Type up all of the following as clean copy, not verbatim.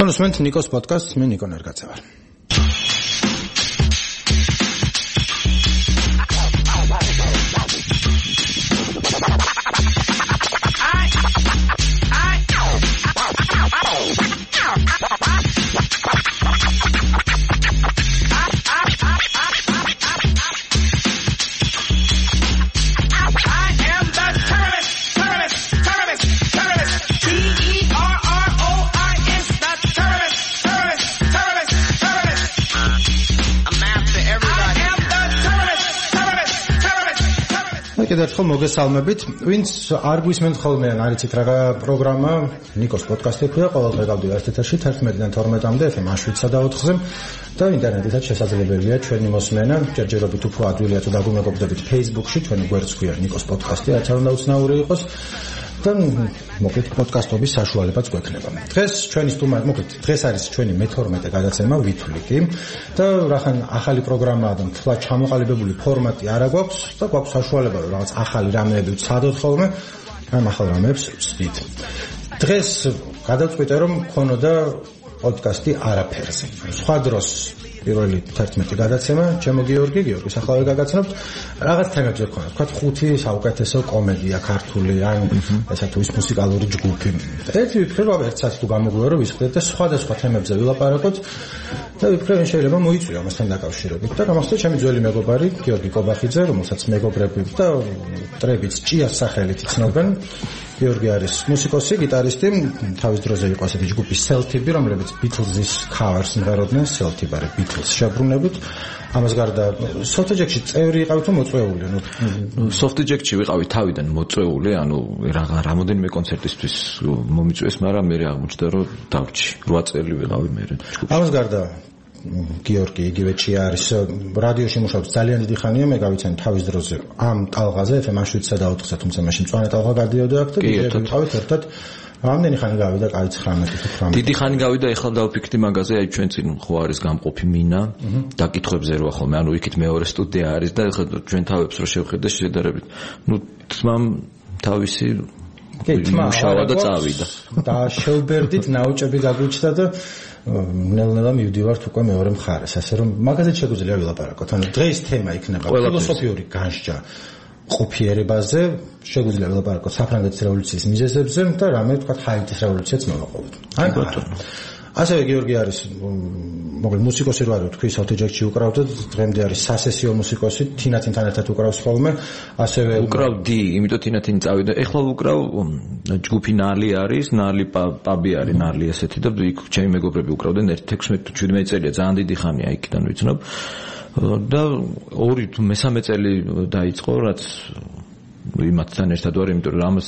Konusment Nikos podcast, მე ნიკო ნერგაძე ვარ. Ერთხელ მოგესალმებით. Ვინც არ გვისმენთ ხოლმე ან არ იცით რა პროგრამა ნიკოს პოდკასტი ქვია, ყოველდღე გავდივართ ეთერში 11-დან 12-მდე FM 7-სა და 4-ზე და ინტერნეტითაც შესაძლებელია ჩვენი მოსმენა. ჯერჯერობით უფრო ადვილია თუ დაგვიმეგობრდებით Facebook-ში, ჩვენი გვერდს ქვია ნიკოს პოდკასტი, რაც არ უნდა უცნაური იყოს. და მოკლედ პოდკასტობის საშუალებაც გვექნება. დღეს ჩვენი სტუმარი, მოკლედ დღეს არის ჩვენი მე-12 გადაცემა ვითვლიკი და რახან ახალი პროგრამაა და მთლად ჩამოყალიბებული ფორმატი არა გვაქვს და გვაქვს საშუალება რომ რაღაც ახალი რამეები ვცადოთ ხოლმე, ამ ახალ რამეებს ვცდით. დღეს გადავწყვიტე რომ მქონოდა პოდკასტი არაფერზე. სხვა დროს პირველი 11 გადაცემა, ჩემო გიორგის ახლავე გაგაცნობთ, რაღაც თემებზე გქონდა. თქვა 5 საუკეთესო კომედია ქართული ან ესა თუ ის მუსიკალური ჯგუფი. ერთი ვიფიქრე რომ ერთსაც თუ გამოგვივა რომ ვისხდეთ და სხვადასხვა თემებზე ვილაპარაკოთ და ვიფიქრე შეიძლება მოიწვია ამასთან დაკავშირებით. და გამახსოვდა ჩემი ძველი მეგობარი გიორგი კობახიძე, რომელსაც მეგობრები და ტრებიც ჭიას სახელით იცნობენ. გიორგი არის მუსიკოსი, გიტარისტი, თავის დროზე იყო ასეთი ჯგუფი Celtib, რომლებიც Beatles-ის covers მღეროდნენ, Celtib არის Beatles შებრუნებით. ამას გარდა Softjack-ში წევრი იყავით თუ მოწვეული? Softjack-ში ვიყავი თავიდან მოწვეული, ანუ რამოდენიმე კონცერტისთვის მომიწვიეს, მაგრამ მე აღმოჩნდა რომ დავრჩი. 8 წელი ვიყავი მე ჯგუფში. ამას გარდა გიორგი იგივე ჭია არის რადიოში მუშაობს ძალიან დიდი ხანია, მე გავიცანი თავის დროზე ამ ტალღაზე FM 7-სა და 4-ზე, თუმცა მაშინ მწვანე ტალღა გადიოდა აქ და ვიყავით ერთად. რამდენი ხანი გავიდა? კაი 19-18. დიდი ხანი გავიდა, ეხლა დავფიქრდი მაგაზე, აი ჩვენ წინ ხო არის გამყოფი მინა დაკითხვებზე როა ხოლმე, ანუ იქით მეორე სტუდია არის და ეხლა ჩვენ თავებს რო შევხედე შედარებით. ნუ თმამ თავისი მუშავა და წავიდა. და შევბერდით ნაუჭები გაგვიჩნდა და ნელ-ნელა მივდივართ უკვე მეორე მხარეს, ასე რომ მაგაზე შეგვიძლია ვილაპარაკოთ. ანუ დღეს თემა იქნება ფილოსოფიური განსჯა ყოფიერებაზე, შეგვიძლია ვილაპარაკოთ საფრანგეთის რევოლუციის მიზეზებზე და რამე თქვა ჰაიტის რევოლუციაც მოვაყოლოთ. აი ბატონო. ასევე გიორგი არის მოკლედ მუსიკოსი რო არის, თქვი Softjack-ში უკრავდა, დღემდე არის სასესიო მუსიკოსი, თინათინთან ერთად უკრავს ხოლმე, ასევე უკრავდი, იმიტომ თინათინ წავიდა. ეხლა უკრავ ჯგუფი ნალი არის, ნალი პაბი არის, ნალი ესეთი და იქ ჩემი მეგობრები უკრავდნენ 16-17 წელია, ძალიან დიდი ხანია იქიდან ვიცნობ. და 2-3 წელი დაიწყო, რაც იმათთან ერთად ვარ, იმიტომ რომ ამას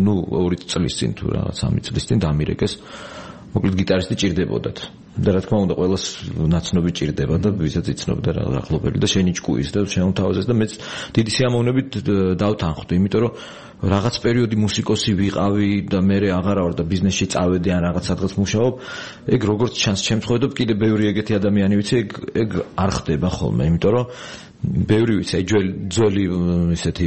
2 წლის წინ თუ რაღაც 3 წლის წინ დამირეკეს. მოკლედ გიტარისტი ჭირდებოდათ. და რა თქმა უნდა, ყველას ნაცნობი ჭირდება და ვისაც იცნობდა რა ახლობელი და შენი ჭკუის და შეუნთავაზეს და მეც დიდი სიამოვნებით დავთანხმდი, იმიტომ რომ რაღაც პერიოდი მუსიკოსი ვიყავი და მე აღარ ვარ და ბიზნესში წავედი ან რაღაც სადღაც მუშაობ, ეგ როგორც ჩანს ჩემს ხედავ კიდე ბევრი ეგეთი ადამიანი ვიცი, ეგ არ ხდება ხოლმე, იმიტომ რომ ბევრი ვიცი, აი ძველი ესეთი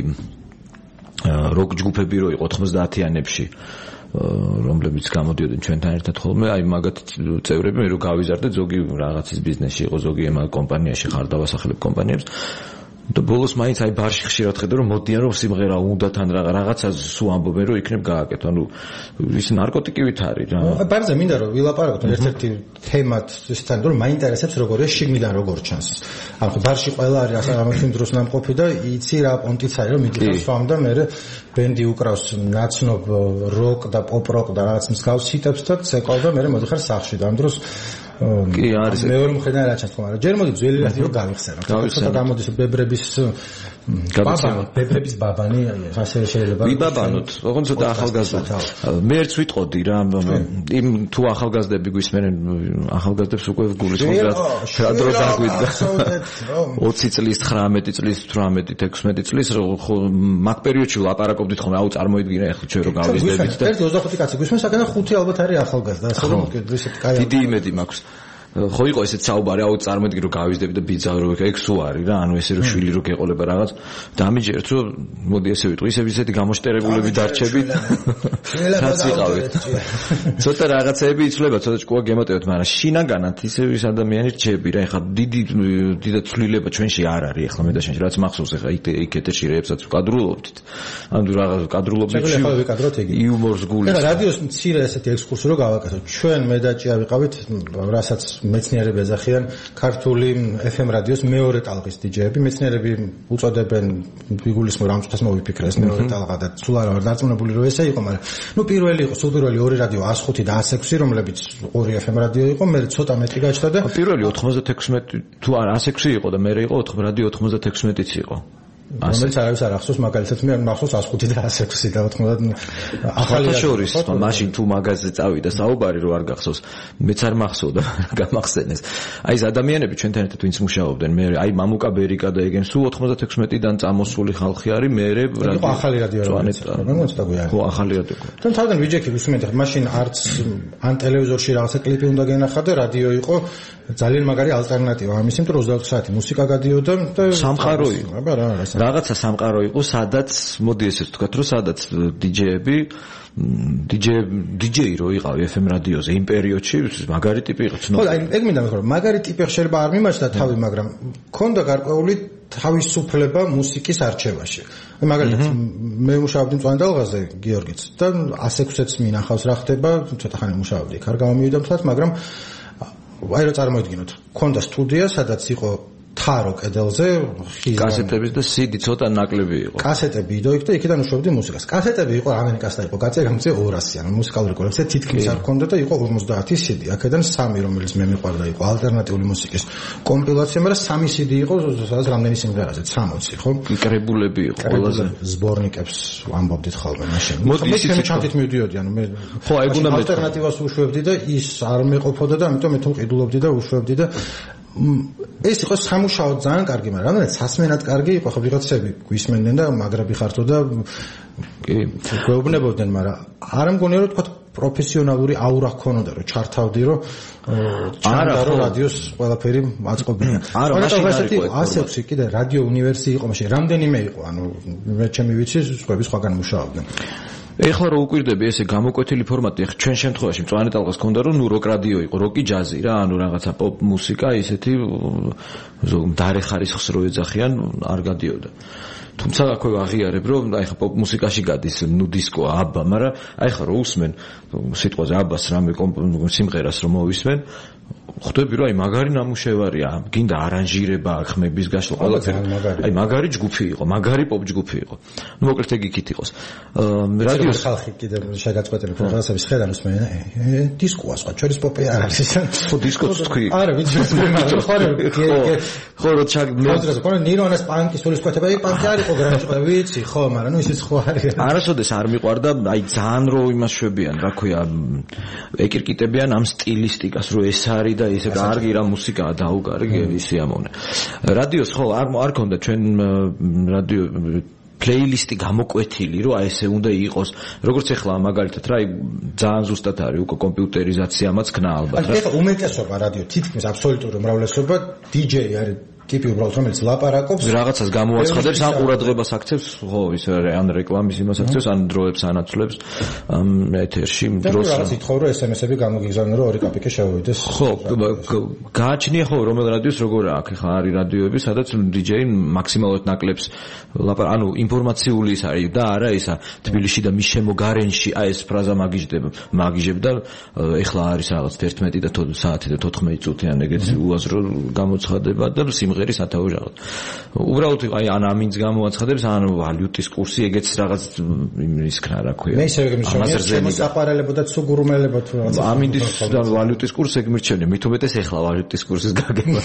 როკ ჯგუფები რო იყო 90-იანებში რომლებიც გამოდიოდნენ ჩვენთან ერთად ხოლმე, აი მაგათ წევრები მე რო გავიზარდე, ზოგი რაღაცის ბიზნესში იყო, ზოგი ემა კომპანიაში ხარ დავასახლებ კომპანიებს და ბოლოს მაინც აი ბარში ხშირად ხედავ რომ მოდიან რომ სიმღერა უნდათ ან რაღაცა სულ ამბობენ რომ იქნებ გააკეთო, ანუ ის ნარკოტიკივით არის რა. ბარზე მინდა რომ ვილაპარაკოთ ერთ-ერთი თემად ისთან რომ მაინტერესებს როგორია შიგნიდან როგორ ჩანს. ანუ ბარში ყველა არის ამასინ დროს ნამყოფი და იცი რა პონტიც არის რომ მიდიხარ სვამ და მე ბენდი უკრავს ნაცნობ როკ და პოპ როკ და რაღაც მსგავს ჰიტებს და ცეკვავ და მე მოდიხარ სახლში და ამ დროს კი არის მეორე მხრიდან რა ჩანს, მაგრამ ჯერ მოდი ძველი რადიო გავიხსენო. ცოტა გამოდის ბებრების ბებრების ბაბანი, ასე შეიძლება ვიბაბანოთ, ოღონდ ცოტა ახალგაზრდა. მე ერთს ვიტყოდი რა, იმ თუ ახალგაზრდები გვისმენენ, ახალგაზრდებს უკვე გულისხმობ რა დრო დაგვიდგა. 20 წლის, 19 წლის, 18, 16 წლის, ხო მაგ პერიოდში ვლაპარაკობდით ხოლმე, აუ წარმოიდგინე ახლა ჩვენ რო გავიზრდებით და 25 კაცი გვისმენს, აქედან 5 ალბათ არის ახალგაზრდა, ასე რომ ესეთი კაი. დიდი იმედი მაქვს. ხო იყო ესეც საუბარი, აუ წარმოვიდგინე რომ გავიზდები და ბიძავრო ეგ სულ არის რა, ანუ ესე რომ შვილი რო გეყოლება რაღაც დამიჯერეთ რომ მოდი ესე ვიტყვი, ისეთი გამოშტერებულები დარჩებით. რაც იყავით. ცოტა რაღაცები იცვლება, ცოტა ჭკუა გემატებათ, მაგრამ შინაგანად ისე ის ადამიანი რჩები რა, ეხლა დიდი ცვლილება ჩვენში არ არის, ეხლა მე და შენში რაც მახსოვს, ეხლა იქ ეთერში რეებსაც ვკადრულობდით. ანუ რაღაც კადრულობდით. ეხლა ვიკადროთ იგი. იუმორს გულის. ეხლა რადიოს მცირე ესეთი ექსკურსი რო გავაკეთოთ. ჩვენ მე და ჭია ვიყავით, რასაც მეცნიერები ეძახიან ქართული FM რადიოს მეორე ტალღის დიჯეები. მეცნიერები უწოდებენ ვიგულისმო რამ წუთას მოვიფიქრე ეს მეორე ტალღა და სულ არ ვარ დარწმუნებული რომ ესე იყო, მაგრამ პირველი იყო, სულ პირველი ორი რადიო 105 და 106, რომლებიც ორი FM რადიო იყო, მე ცოტა მეტი გაჩნდა და პირველი 96 თუ არა 106 იყო და მე იყო რადიო 96-იც იყო. რომელიც არავის არ ახსოვს, მაგალითად მე მახსოვს 105 და 106 და 90 ახალი შორის მაშინ თუ მაგაზე წავიდა საუბარი რომ არ გახსოვს, მეც არ მახსოვდა გამახსენეს. აი ეს ადამიანები ჩვენთან ერთად ვინც მუშაობდნენ, მე აი მამუკა ბერიკა და ეგენ სულ 96-დან წამოსული ხალხი არის, მე იყო ახალი რადიო რა მოწდა გვიან. ხო, ახალი რადიო. თან თავიდან ვიჯექი უსმენთ, მაშინ არც ან ტელევიზორში რაღაცა კლიპი უნდა გენახა და რადიო იყო ძალიან მაგარი ალტერნატივა ამის, იმიტომ რომ 24 საათი მუსიკა გადიოდა და სამყარო იყო. აბა რა რაღაცა სამყარო იყო, სადაც მოდი ესე ვთქვათ, რომ სადაც დიჯეები დიჯეი რო იყავი FM რადიოზე იმ პერიოდში მაგარი ტიპი იყო ცნობილი. ხო, აი ეგ მინდა მეთქვა, მაგარი ტიპი შეიძლება არ მიმაჩნდა თავი, მაგრამ ქონდა გარკვეული თავისუფლება მუსიკის არჩევაში. მაგალითად მე მუშაობდი მწვანე ტალღაზე გიორგიც და 106-ს მინახავს რა ხდება, ცოტა ხანი მუშაობდი, არ გამომივიდა მთლად, მაგრამ აი რა წარმოიდგინოთ, ქონდა სტუდია, სადაც იყო თარო კედელზე კასეტების და CD ცოტა ნაკლები იყო. კასეტები იდო იქ და იქიდან უშვებდი მუსიკას. კასეტები იყო ამერიკასთან იყო გაწე 200, ანუ მუსიკალური კოლექცია თითქმის არ ქონდა და იყო 50 CD. აქედან 3, რომელიც მე მიყვარდა, იყო ალტერნატიული მუსიკის კომპილაცია, მაგრამ 3 CD იყო, სადაც რამდენი სიმღერაზე 60, ხო? კრებულები იყო ყველაზე. ზბორნიკებს ამბობდით ხოლმე მაშინ. მოდი ისიც ჩანთით მივდიოდი, ანუ მე ხო, ეგ უნდა ალტერნატივას უშვებდი და ის არ მეყოფოდა და ამიტომ მე თუ ყიდულობდი და უშვებდი და ეს იყო სამუშაო ძალიან კარგი, მაგრამ რამდენად სასმენად კარგი იყო, ხო ვიღაცები გვისმენდნენ და მაგრები ხართო და კი გვეუბნებოდნენ, მაგრამ არ მგონია რომ თქვა პროფესიონალური აურა ჰქონოდა რომ ჩართავდი რომ ჩანდა რომ რადიოს ყველაფერი აწყობია. არა, მაშინ არ იყო 106 კიდე რადიო უნივერსი იყო მაშინ, რამდენიმე იყო, ანუ მე ჩემი ვიცი, სხვები სხვაგან მუშაობდნენ. ეხლა რო უკვირდები ესე გამოკვეთილი ფორმატი, ეხლა ჩვენ შემთხვევაში მწვანე ტალღას ქონდა რომ როკ რადიო იყო, როკი ჯაზი რა, ანუ რაღაცა პოპ მუსიკა, ისეთი მდარე ხარისხს რო ეძახიან, არ გადიოდა. თუმცა აქვე აღიარებ რომ აი ხა პოპ მუსიკაში გადის ნუ დისკო, აბა, მაგრამ აი ხა რო უსმენ სიტყვაზე აბას რამე სიმღერას რომ მოვისმენ, ხვდები რომ აი მაგარი ნამუშევარია, გინდა არანჟირება, ხმების გაშლა ყველაფერი. აი მაგარი ჯგუფი იყო, მაგარი პოპ ჯგუფი იყო. ნუ მოკლედ ეგ იქით იყოს. რადიოს ხალხი კიდე შეგაწყვეტილებ რაღაცების ხედავ უსმენ, დისკოა სხვა, ჩვენს პოპი არ არის. ხო, დისკოს თქვი. არა, ვიცი, ხო, რო ჩაგ მე ხო ნირვანას პანკის სულის კვეთება, ეგ პანკი არ იყო გრანჟი, ვიცი, ხო, მაგრამ ნუ ისიც ხო არის. არასოდეს არ მიყვარდა, აი ძალიან რო იმას შვებიან, რა ქვია, ეკირკიტებიან ამ სტილისტიკას, რო ეს არის და ისე კარგი რა მუსიკაა დაუკარგი ისიამოვნე. რადიოს ხო არ ქონდა ჩვენ რადიო პლეილისტი გამოკვეთილი, რომ აი ესე უნდა იყოს. როგორც ახლა მაგალითად რა, ძალიან ზუსტად არის უკვე კომპიუტერიზაციამაც ქნა ალბათ რა. ეხლა უმეტესობა რადიო თითქმის აბსოლუტური უმრავლესობა DJ არის. ტიპი უბრალოდ რომელიც ლაპარაკობს რაღაცას გამოაცხადებს, ან ყურადღებას აქცევს, ხო, ის ან რეკლამის იმას აქცევს, ან დროებს ანაცვლებს ეთერში დროს. რაღაც ითხოვ რომ SMS-ები გამოგიგზავნო რომ 2 კაპიკი შევივიდეს. ხო, გააჩნია ხო რომელ რადიოს როგორ აქვს, ხა არის რადიოები, სადაც DJ-ი მაქსიმალურად ნაკლებს ანუ ინფორმაციული ის არის და არა ისა თბილისში და მის შემოგარენში აი ეს ფრაზა მაგიჟებ და ეხლა არის რაღაც 11 და საათი და 14 წუთი ან ეგეთი უაზრო გამოცხადება და სიმღერის სათავე რაღაც. უბრალოდ აი ან ამინს გამოაცხადებს, ან ვალუტის კურსი ეგეც რაღაც ის ქნა რა ქვია. მე ისე მერჩემი საყარელებოდა ცუგურუმელებო თუ რაღაც. ამინის და ვალუტის კურსი ეგ მერჩემი, მით უმეტეს ეხლა ვალუტის კურსის გაგება.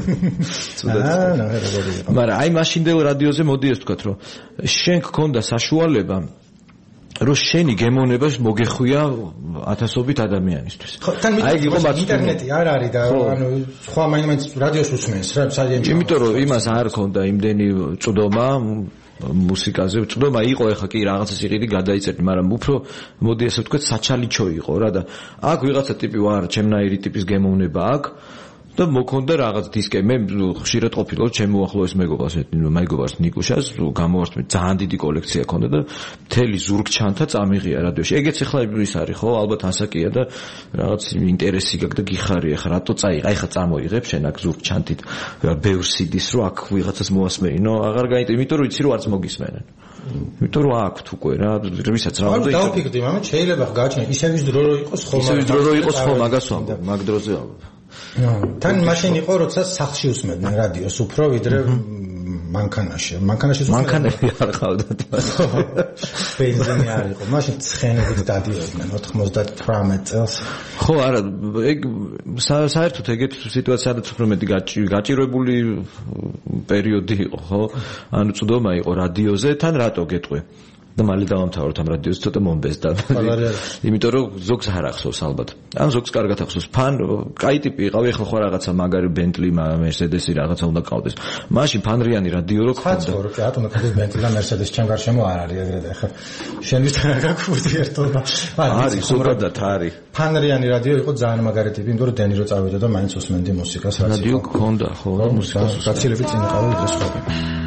მაგრამ აი მაშინდელ რადიოზე მოდი ეს ვთქვათ, რომ შენ გქონდა საშუალება რომ შენი გემონება მოგეხვია ათასობით ადამიანისთვის. აი იყო ინტერნეტი არ არის და ანუ სხვა მაინც რადიოს უსმენს რა საერთოდ. იმიტომ რომ იმას არ ქონდა იმდენი წვდომა მუსიკაზე ვწვდომა იყო ეხა კი რაღაცას იყიდი გადაიწერდი, მაგრამ უფრო მოდი ასე ვთქვათ საჩალიჩო იყო რა და აქ ვიღაცა ტიპი ვარ, ჩემნაირი ტიპის გემოვნება აქვს და მოქონდა რაღაც დისკი. მე ხშირად ყოფილა ჩემი უახლოეს მეგობარს ნიკუშას გამოვარდნი, ძალიან დიდი კოლექცია ჰქონდა და მთელი ზურგჩანთა წამიღია რადიოში. ეგეც ახლა ის არის ხო, ალბათ ასაკია და რაღაც ინტერესი გაქვს და გიხარია ხა რატო წაიღე, აი ხა წამოიღებ შენ აქ ზურგჩანთით ბევრ CD-ს რო აქ ვიღაცას მოასმენინო, აღარ გაინტერესებს, იმიტომ რომ იცი რომ არც მოგისმენენ. იმიტომ რომ აქვთ უკვე რა, ვისაც რა უნდა იყოს. დავფიქრდი, მაგრამ შეიძლება გააჩნია ისევის დრო რო იყოს ხო, ისევის დრო რო იყოს ხო, მაგას ვამბობ, მაგ დროზე ვამბობ. თან მაშინ იყო როცა სახლში უსმენდნენ რადიოს უფრო ვიდრე მანქანაში მანქანები არ ყავდათ ბენზინი არ იყო მაშინ ცხენებით დადიოდნენ 98 წელს ხო არა ეგ საერთოდ ეგეთ სიტუაციადაც უფრო მეტი გაჭირვებული პერიოდი იყო ხო ანუ წვდომა იყო რადიოზე თან რატო გეტყვი და მალე დავამთავროთ ამ რადიოს ცოტა მომბეზდა. იმიტომ რომ ზოგს არ ახსოვს ალბათ. ან ზოგს კარგად ახსოვს. ფან კაი ტიპი იყავი, ახლა ხო რაღაცა მაგარი ბენტლი, მერსედესი რაღაცა უნდა ყავდეს. მაშინ ფანრიანი რადიო რო ხონდა. ხაც რო რატომ ყავდეს ბენტლი და მერსედესი ჩემ გარშემო არ არის ეგრეთ ახლა. შენთვის რა გაქვს ურთიერთობა? არის ზოგადად არის. ფანრიანი რადიო იყო ძალიან მაგარი ტიპი, იმიტომ რომ დენი რო წავიდა და მაინც უსმენდი მუსიკას რაც რადიო ჰქონდა, ხო, მუსიკას გაცილებით წინ იყავი ვიდრე სხვები.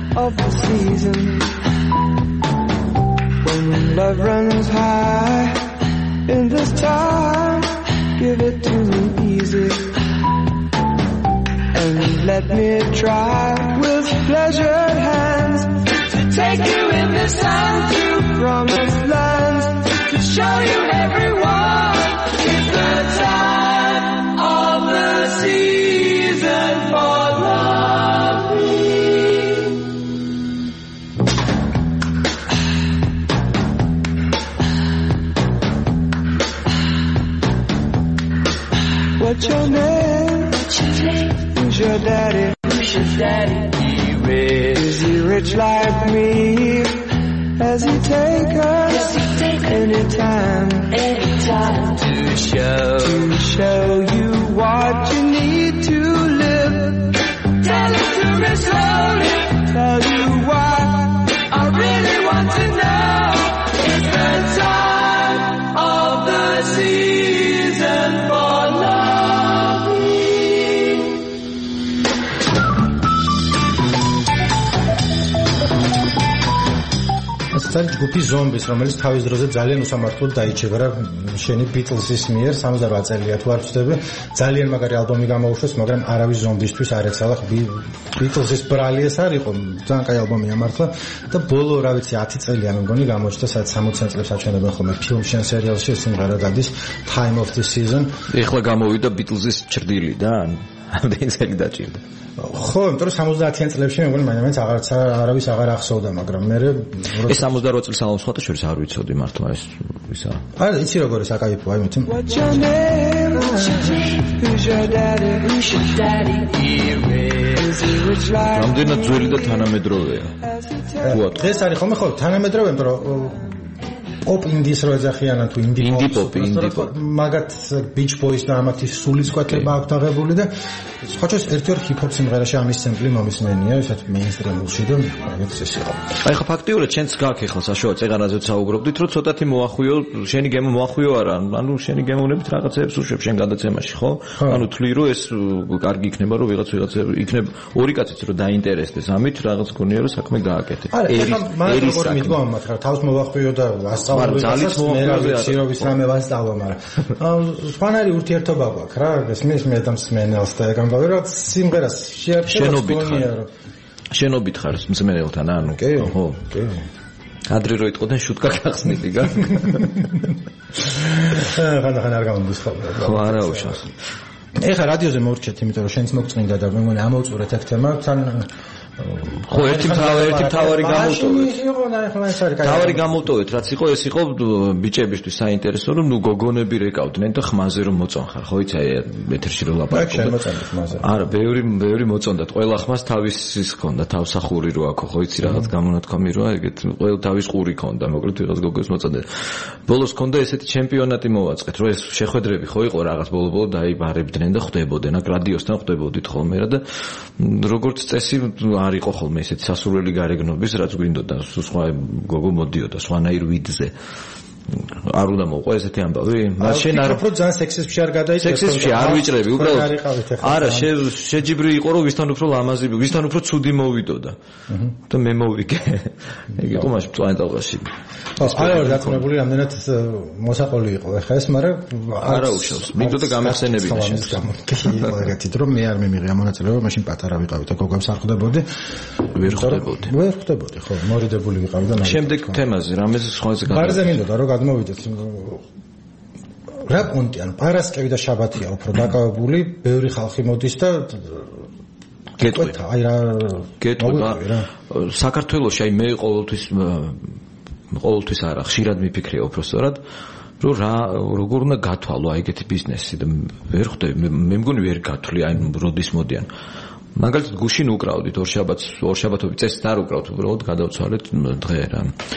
Love runs high in this time. Give it to me easy and let me try with pleasured hands to take you in the sun to promised lands to show you everyone. It's the time of the season for What's your name? Who's your daddy? Is he rich like me? Has he take us anytime to show you what you need to live? Tell it to me slowly. Tell you why I really want to know. It's the time of the season for love. ეს ჯგუფი ზომბის, რომელიც თავის დროზე ძალიან უსამართლოდ დაიჭირა რა შენი ბიტლზის მიერ 68 წელია თუ არ ვწდები, ძალიან მაგარი ალბომი გამოუშვეს, მაგრამ არავის ზომბისთვის არ ეცალა ბიტლზის ბრალი ეს არ იყო, ძალიან კაი ალბომია მართლა და ბოლო რა ვიცი 10 წელია მე მგონი გამოჩნდა, სადაც 60 წლებს აჩვენებენ ხოლმე ფილმში ან სერიალში ეს სიმღერა გადის Time of the Season. ეხლა გამოვიდა ბიტლზის ჭრდილი და ამდენი წელი დაჭირდა. ხო, იმიტომ რომ 70-იან წლებში მე მგონი მაინც არავის აღარ ახსოვდა, მაგრამ მე ეს 68 წლის ალბომს ხოთა შორის არ ვიცოდი მართლა ეს ისა. არა, იცი როგორ ის აკაიფო, აი მეთქი. რამდენად ძველი და თანამედროვეა. დღეს არის ხოლმე ხო, თანამედროვე, იმიტომ რომ pop indies რო ეძახიან თუ indie pop მაგათ beach boys და ამათი სულისკვეთება აქვს აღებული და ხოჭოს ერთ-ერთ hip-hop სიმღერაში ამის სემპლი მომისმენია ისეთ mainstream-ში და მაგაც ეს იყო. აი ხა ფაქტიურად ჩვენც გაქვს ახლა საშუალო წეღარაზეც საუბრობდით რომ ცოტათი მოახვიო შენი გემო მოახვიო არა ანუ შენი გემოვნებით რაღაცებს უშვებ შენ გადაცემაში ხო? ანუ თვლი რომ ეს კარგი იქნება რომ ვიღაც იქნება ორი კაციც რომ დაინტერესდეს ამით რაღაც გონია რომ საქმე გააკეთე. ერის როგორ მიდგა ამათ რა თავს მოახვიო და ძალით მოახვიოს რამე ვასწავლო მაგრამ სხვანაირი ურთიერთობა გვაქვს რა ესმის მე და მსმენელს და ეგ ამბავი რომ სიმღერას შენობით ხარ მსმენელთან ანუ ხო ადრე რო იტყოდნენ შუტკა გახსნილი გა ხან არ გამომდის ხო არა უშავს ეხა რადიოზე მოვrčet იმიტომ რომ შენც მოგწმინდა და მე მგონი ამოვწურეთ ეგ თემა თან ხო ერთი თავარი გამოვტოვეთ. თავარი გამოვტოვეთ, რაც იყო ეს იყო ბიჭებისთვის საინტერესო რომ ნუ გოგონები რეკავდნენ და ხმაზე რომ მოწონხარ, ხო იცი ეთერში რომ ლაპარაკობ. არა, ბევრი მოწონდათ. ყველა ხმას თავის ის ჰქონდა, თავსახური რო აქ ხო იცი რაღაც გამონათქვამი რო ეგეთ ყველა თავის ყური ჰქონდა, მოკლედ ვიღაც გოგოს მოწონდა. ბოლოს ჰქონდა ესეთი ჩემპიონატი მოვაწყეთ, რომ ეს შეხვედრები ხო იყო რაღაც ბოლო დაიბარებდნენ და ხვდებოდნენ, აქ რადიოსთან ხვდებოდით ხოლმე რა და როგორც წესი არ იყო ხოლმე ესეთი სასურველი გარეგნობის, რაც გვინდოდა, სხვა გოგო მოდიოდა სხვანაირ ვიდზე. არ უნდა მოყვა ესეთი ამბავი? მას შენ არ უფრო ძალიან სექსიზმში არ გადაიწევს. სექსიზმში არ ვიჭრები, უბრალოდ. არა, შეჯიბრი იყო, რომ ვისთან უფრო ლამაზი, ვისთან უფრო ცუდი მოვიდოდა. და მე მოვიგე. ეგ იყო მაშინ პლანეტაში. არა, დაწუნებული რამდენად მოსაყოლი იყო ახლა ეს, მაგრამ არა უშავს. მინდოდა გამახსენებინა შენს. იყო ეგეთით, რომ მე არ მიმიღია მონაწილეობა, მაშინ პატარა ვიყავი და გოგოებს არ ხვდებოდი. ვერ ხვდებოდი, ხო, მორიდებული ვიყავი და შემდეგ თემაზე, რამეს სხვაზე ბარზე მინდოდა რომ გადმოვიდეთ. რა პონტი, ანუ პარასკევი და შაბათია უფრო დაკავებული, ბევრი ხალხი მოდის და გეტყვი. აი რა საქართველოში აი მე ყოველთვის არა, ხშირად მიფიქრია უბრალოდ, რომ როგორ უნდა გათვალო აი ეგეთი ბიზნესი და ვერ ხვდები, მე მგონი ვერ გათვლი, აი როდის მოდიან. მაგალითად გუშინ უკრავდით ორ შაბათობით წესით არ უკრავთ, უბრალოდ გადავცვალეთ დღე რა.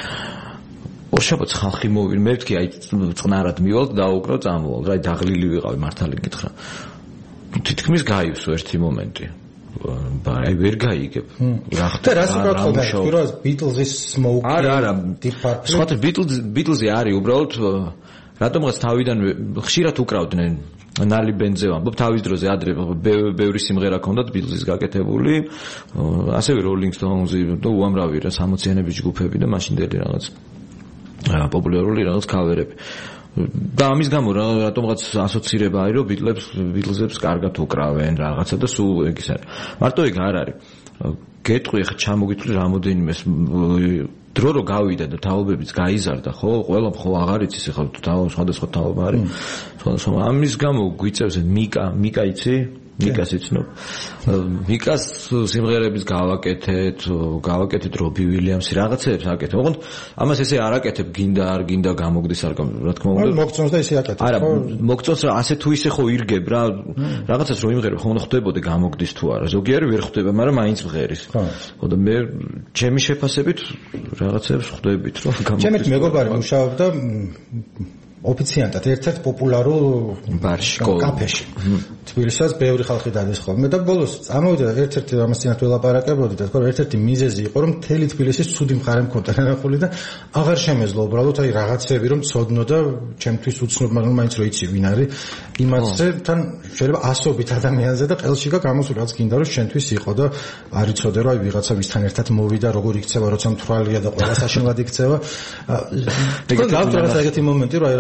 ორ შაბათს ხალხი მოვიდა, მე ვთქი აი წყნარად მივალ და დაუკრავ წამოვალ, რა დაღლილი ვიყავი მართალი გითხრა. თითქმის გაივსო ერთი მომენტი. აი ვერ გაიგებ. რა ხდება? რას უკრავთ ხოლმე? თქოს ბიტლზის სმოუკი. არა, სხვათა ბიტლზი არის უბრალოდ რატომღაც თავიდან ხშირად უკრავდნენ ნალი ბენძე ვამბობ თავის დროზე ადრე ბევრი სიმღერა ქონდათ ბიტლზის გაკეთებული, ასევე როლინგ სტოუნზი და უამრავი რა 60-იანების ჯგუფები და მაშინდელი რაღაც პოპულარული რაღაც კავერები. და ამის გამო რატომღაც ასოცირება არის, რომ ბიტლზებს კარგად უკრავენ რაღაცა და სულ ეგ ის არის. მარტო ეგ არ არის. გეტყვი ხა ჩამოგითვლი რამოდენიმე დრო რო გავიდა და თაობებიც გაიზარდა, ხო? ყველა ხო აღარ იცის ხა სხვადასხვა თაობა არის. სხვადასხვა ამის გამო გვიწევს მიკა იცი? მიკას იცნობ. მიკას სიმღერების გავაკეთეთ რობი უილიამსი რაღაცებს აკეთებ. ოღონდ ამას ესე არ აკეთებ, გინდა არ გინდა გამოგდის არ რა თქმა უნდა. მოგწონს და ესე აკეთებ. არა, მოგწონს რა ასე თუ ისე ხო ირგებ რა. რაღაცას რო იმღერებ, ხო ხდებოდა გამოგდის თუ არა. ზოგიერთი ვერ ხდება, მაგრამ მაინც მღერის. ხო და მე ჩემი შეფასებით რაღაცებს ხვდებით, რომ გამოგდის. ჩემით მეგობარი მუშაობდა ოფიციანტად ერთ-ერთ პოპულარულ ბარში, კაფეში. თბილისშიც ბევრი ხალხი დადის ხოლმე და ბოლოს წამოვიდა ერთ-ერთი ამას წინათ ველაპარაკებოდი და თქო ერთ-ერთი მიზეზი იყო რომ მთელი თბილისის ცუდი მხარე მქონდა ნახული და აღარ შემეძლო უბრალოდ აი რაღაცები რომ ცოდნო და ჩემთვის უცნობ მაგრამ მაინც რო იცი ვინ არის იმაზე თან შეიძლება ასობით ადამიანზე და ყელში გამოსული რაც გინდა რომ შენთვის იყო და არ იცოდე რომ აი ვიღაცა ვისთან ერთად მოვიდა როგორ იქცევა როცა მთვრალია და ყველა საშინლად იქცევა. თქო გავწევ ეგეთი მომენტი რომ აი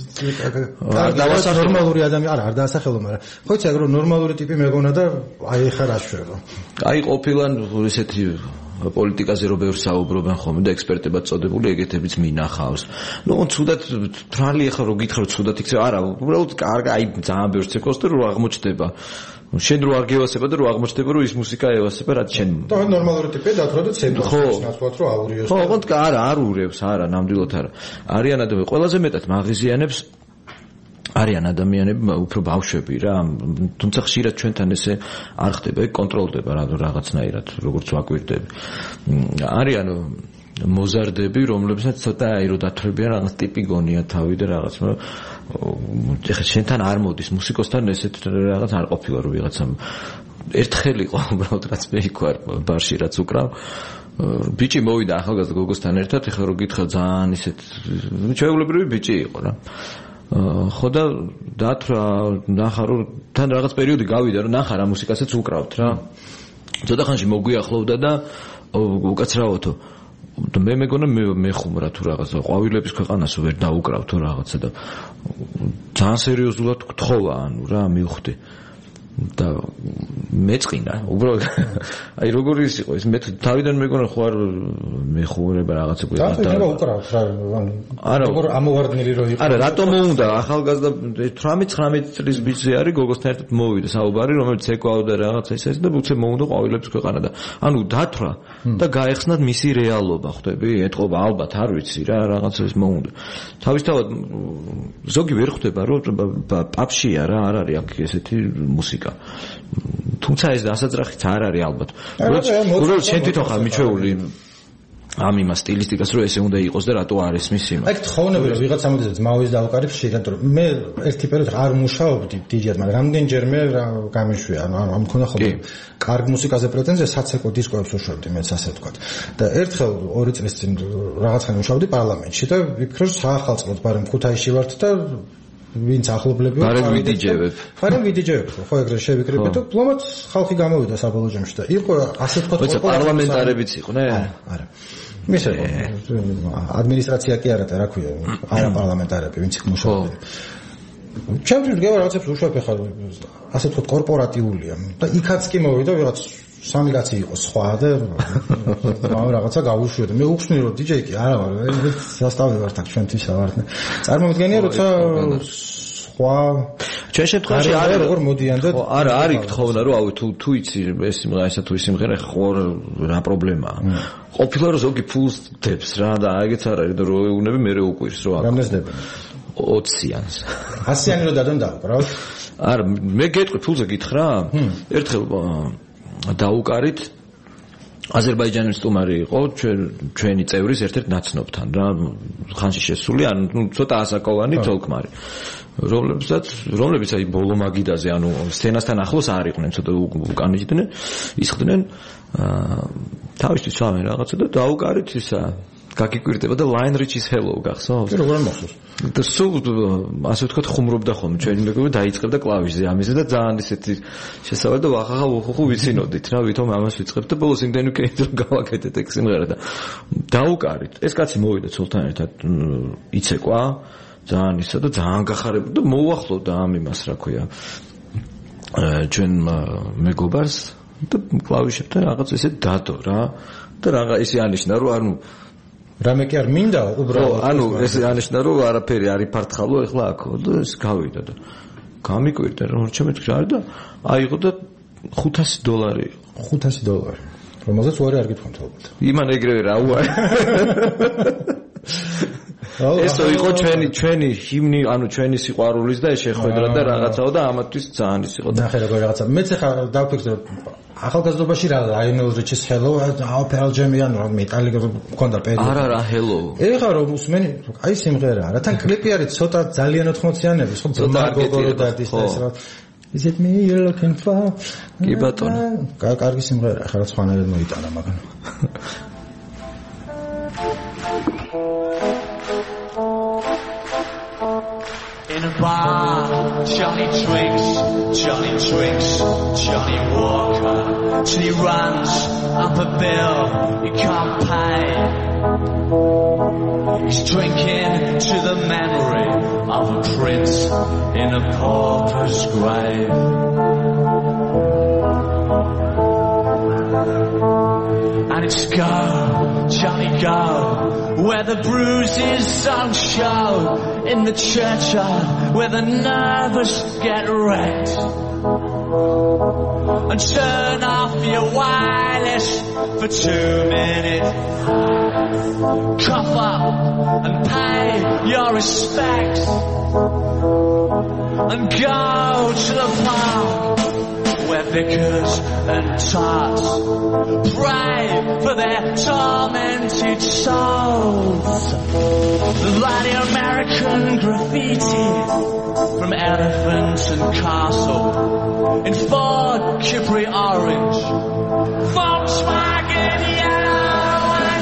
ნორმალური ადამიანი არ დაასახელო, მაგრამ ხო იცი აგრო ნორმალური ტიპი მეგონა და აი ეხა რა შვება. აი ყოფილან ისეთი პოლიტიკაზე რო ბევრს საუბრობენ ხოლმე და ექსპერტებად წოდებული ეგეთებიც მინახავს. ნუ ცუდად თრალი ეხა რო გითხრა ცუდად იქცევა, არა, უბრალოდ კარგი აი ძალიან ბევრს ეკოს და რო აღმოჩნდება. შენ რო არ გევასება და რო აღმოჩნდება რომ ის მუსიკა ევასება რაც შენ და ნორმალური ტიპია დათრა და ცემს ნაცვლად რომ აურიოს. ხო, ოღონდ არა, არ ურევს, არა, ნამდვილად არა. არიან ადამიანები, ყველაზე მეტად მაღიზიანებს არიან ადამიანები უფრო ბავშვები რა, თუმცა ხშირად ჩვენთან ესე არ ხდება, ეგ კონტროლდება რაღაცნაირად, როგორც ვაკვირდები. არიან მოზარდები, რომლებსაც ცოტა აი რო დათრებიან რაღაც ტიპი გონია თავი და რაღაც, ეხლა შენთან არ მოდის მუსიკოსთან ესეთ რაღაც არ ყოფილა რომ ვიღაცამ ერთხელ იყო უბრალოდ რაც მე იქ ვარ ბარში რაც უკრავ ბიჭი მოვიდა ახალგაზრდა გოგოსთან ერთად, ეხლა რო გითხრა ძალიან ისეთ ჩვეულებრივი ბიჭი იყო რა. ხო და დათრა ნახა რომ თან რაღაც პერიოდი გავიდა რომ ნახა რა მუსიკასაც უკრავთ რა. ცოტა ხანში მოგვიახლოვდა და უკაცრავოთო და მე მეგონა მე ხუმრა თუ რაღაცა ყვავილების ქვეყანას ვერ დაუკრავთო რაღაცა და ძალიან სერიოზულად გთხოვა ანუ რა მივხვდი და მეწყინა უბრალოდ აი როგორ ის იყო ეს მე თავიდან მეგონა ხო არ მეხურება რაღაცა გვეღა და უკრავთ რა ანუ როგორ ამოვარდნილი რო იყო არა რატომ უნდა ახალგაზრდა 18-19 წლის ბიჭი არის გოგოსთან ერთად მოვიდა საუბარი რომელიც ეკავდა რაღაცა ისე და უცებ მოუნდა ყვავილების ქვეყანა და ანუ დათრა და გაეხსნათ მისი რეალობა ხვდები ეთყობა ალბათ არ ვიცი რა რაღაცა ის მოუნდა თავისთავად ზოგი ვერ ხვდება რომ პაპშია რა არ არის აქ ესეთი მუსიკა თუმცა ეს დასაძრახით არ არის ალბათ. უბრალოდ შენ თვითონ ხარ მიჩვეული ამ იმას სტილისტიკას რომ ესე უნდა იყოს და რატო არ ესმის იმას. აი თხოვნები რომ ვიღაცა მოდის ძმაუის დავუკარებ შეიძლება რომ მე ერთი პერიოდი არ მუშაობდი დიდიად, მაგრამ რამდენჯერმე გამიშვია, ანუ ამ მქონდა ხოლმე კარგ მუსიკაზე პრეტენზია, საცეკო დისკოებს უშვებდი მეც ასე ვთქვათ. და ერთხელ 2 წლის წინ რაღაცა მუშაობდი პარლამენტში და ვიფიქრე რომ საახალწლოდ ბარემ ქუთაისში ვართ და ვინც ახლობლები ვარ ვიდიჯევებ. ვარ ვიდიჯევებ, ხო ეგრე შევიკრიბე და პლომად ხალხი გამოვიდა საბოლოო ჯამში და იყო ასე ვთქვათ პარლამენტარებიც იყვნენ? არა. მისე ადმინისტრაცია კი არა და რა ქვია, არა პარლამენტარები, ვინც იქ მუშაობდნენ. ჩემთვის გევა რაღაცებს უშვებ ახლა ასე ვთქვათ კორპორატიულია და იქაც კი მოვიდა ვიღაც სამი კაცი იყო სხვა და ამ რაღაცა გავუშვიდი. მე უხსნი რომ DJ კი არა ვარ, სასტავი ვარ თან ჩვენთვის ვარ. წარმოვიდგენია როცა სხვა ჩვენ შემთხვევაში არა როგორ მოდიან და არა არის თხოვნა რომ ავი თუ იცი ეს სიმღერა ესა თუ ის სიმღერა ხო რა პრობლემაა. ყოფილა რომ ზოგი ფულს დებს რა და აიგეც არ არის და რო ეუნები მე უყვირს რო აქ. რამდენს დებენ? 20-იანს. 100-იანი რო დადონ დავკრავ. არა მე გეტყვი ფულზე გითხრა? ერთხელ დაუკარით აზერბაიჯანის სტუმარი იყო ჩვენი წევრის ერთ-ერთ ნაცნობთან რა ხანში შესული ანუ ცოტა ასაკოვანი თოლქმარი რომლებიც აი ბოლო მაგიდაზე ანუ სცენასთან ახლოს არ იყვნენ ცოტა უკანიჭდნენ ისხდნენ თავისთვის ვამენ რაღაცა და დაუკარით ისა გაგიკვირდება და Line Rich's Hello გახსოვს? კი როგორ მახსოვს? და სულ ასე ვთქვათ ხუმრობდა ხოლმე ჩვენი მეგობრები დაიწყებდა კლავიშზე ამაზე და ძალიან ისეთი შესავალ და ვახახა ვიცინოდით რა ვითომ ამას ვიწყებთ და ბოლოს იმდენი ვკეთეთ რომ გავაკეთეთ ეგ სიმღერა და დაუკარით ეს კაცი მოვიდა ცოლთან ერთად იცეკვა ძალიან ისა და ძალიან გახარებოდა და მოუახლოვდა ამ იმას რა ქვია ჩვენ მეგობარს და კლავიშებთან რაღაც ესე დადო რა და რაღა ისე ანიშნა რომ ანუ რამე კი არ მინდა უბრალოდ ანუ ეს ანიშნა რომ არაფერი არ იფართხალო ეხლა აქო და ეს გავიდა და გამიკვირდა რომ ჩემეთქი არის და აიღო და $500 იყო $500 რომელზეც უარი არ გითხოვთ ალბათ იმან ეგრევე რა უარი ესო იყო ჩვენი ჰიმნი ანუ ჩვენი სიყვარულის და ეს შეხვედრა და რაღაცაო და ამათთვის ძალიან ის იყო და ნახე როგორ რაღაცა მეც ახლა დავფიქრე ახალგაზრდობაში რა Lionel Rich's Hello Pearl Jam-იან რა მეტალიკა მქონდა პერიოდი არა ჰელო ეხლა რომ უსმენი აი სიმღერა რა თან კლიპი არის ცოტა ძალიან 80-იანები ხო ცოტა გოგორო დადის და ეს რა Is it me you're looking for კი ბატონო კარგი სიმღერა ახლა სხვანაირად მოიტანა მაგრამ In a bar, Johnny drinks, Johnny Walker, till he runs up a bill he can't pay. He's drinking to the memory of a prince in a pauper's grave. And it's go, Johnny go, where the bruises don't show, in the churchyard where the nervous get wrecked. And turn off your wireless for 2 minutes. Cough up and pay your respects. And go to the park where vicars and tarts pray for their tormented souls. Bloody American graffiti from Elephant and Castle in Ford Capri Orange, Volkswagen Yellow and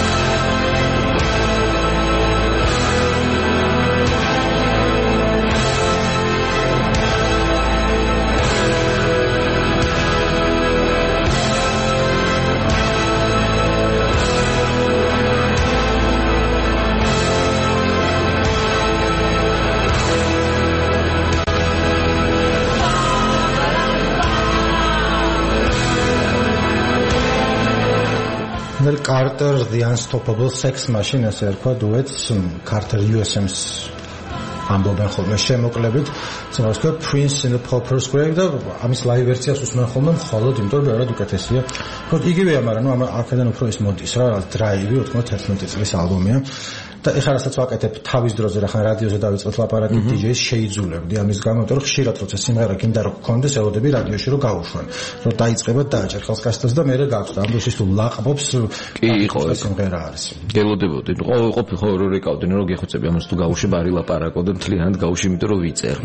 Carter the Unstoppable Sex Machine ასე ერქვა დუეტს Carter USM-ს ამბობენ ხოლმე შემოკლებით სიმღერას ქვია Prince in the Pauper's Grave და ამის ლაივ ვერსიას უსმენ ხოლმე მხოლოდ იმიტომ რომ ბევრად უკეთესია ხო იგივეა მაგრამ ნუ ამ აქედან უფრო ის მოდის რა დრაივი 91 წლის ალბომია და ეხლა რასაც ვაკეთებ თავის დროზე რა ხან რადიოზე დავიწყეთ ლაპარაკი DJ-ს შეიძულებდი ამის გამო, იმიტომ რომ ხშირად როცა სიმღერა გინდა რომ გქონდეს ელოდები რადიოში რომ გავუშვან. რომ დაიწყება დააჭერ ხელს კასტას და მე გაქვს ამ დროშის თუ ლაყბობს კი იყო ეს სიმღერა არის. გელოდებოდი. ყოფილი ხო რო რეკავდნენ რომ გეხოცები ამას თუ გავუშვებ არი ლაპარაკო და მთლიანად გავუშვი იმიტომ რომ ვიწერ.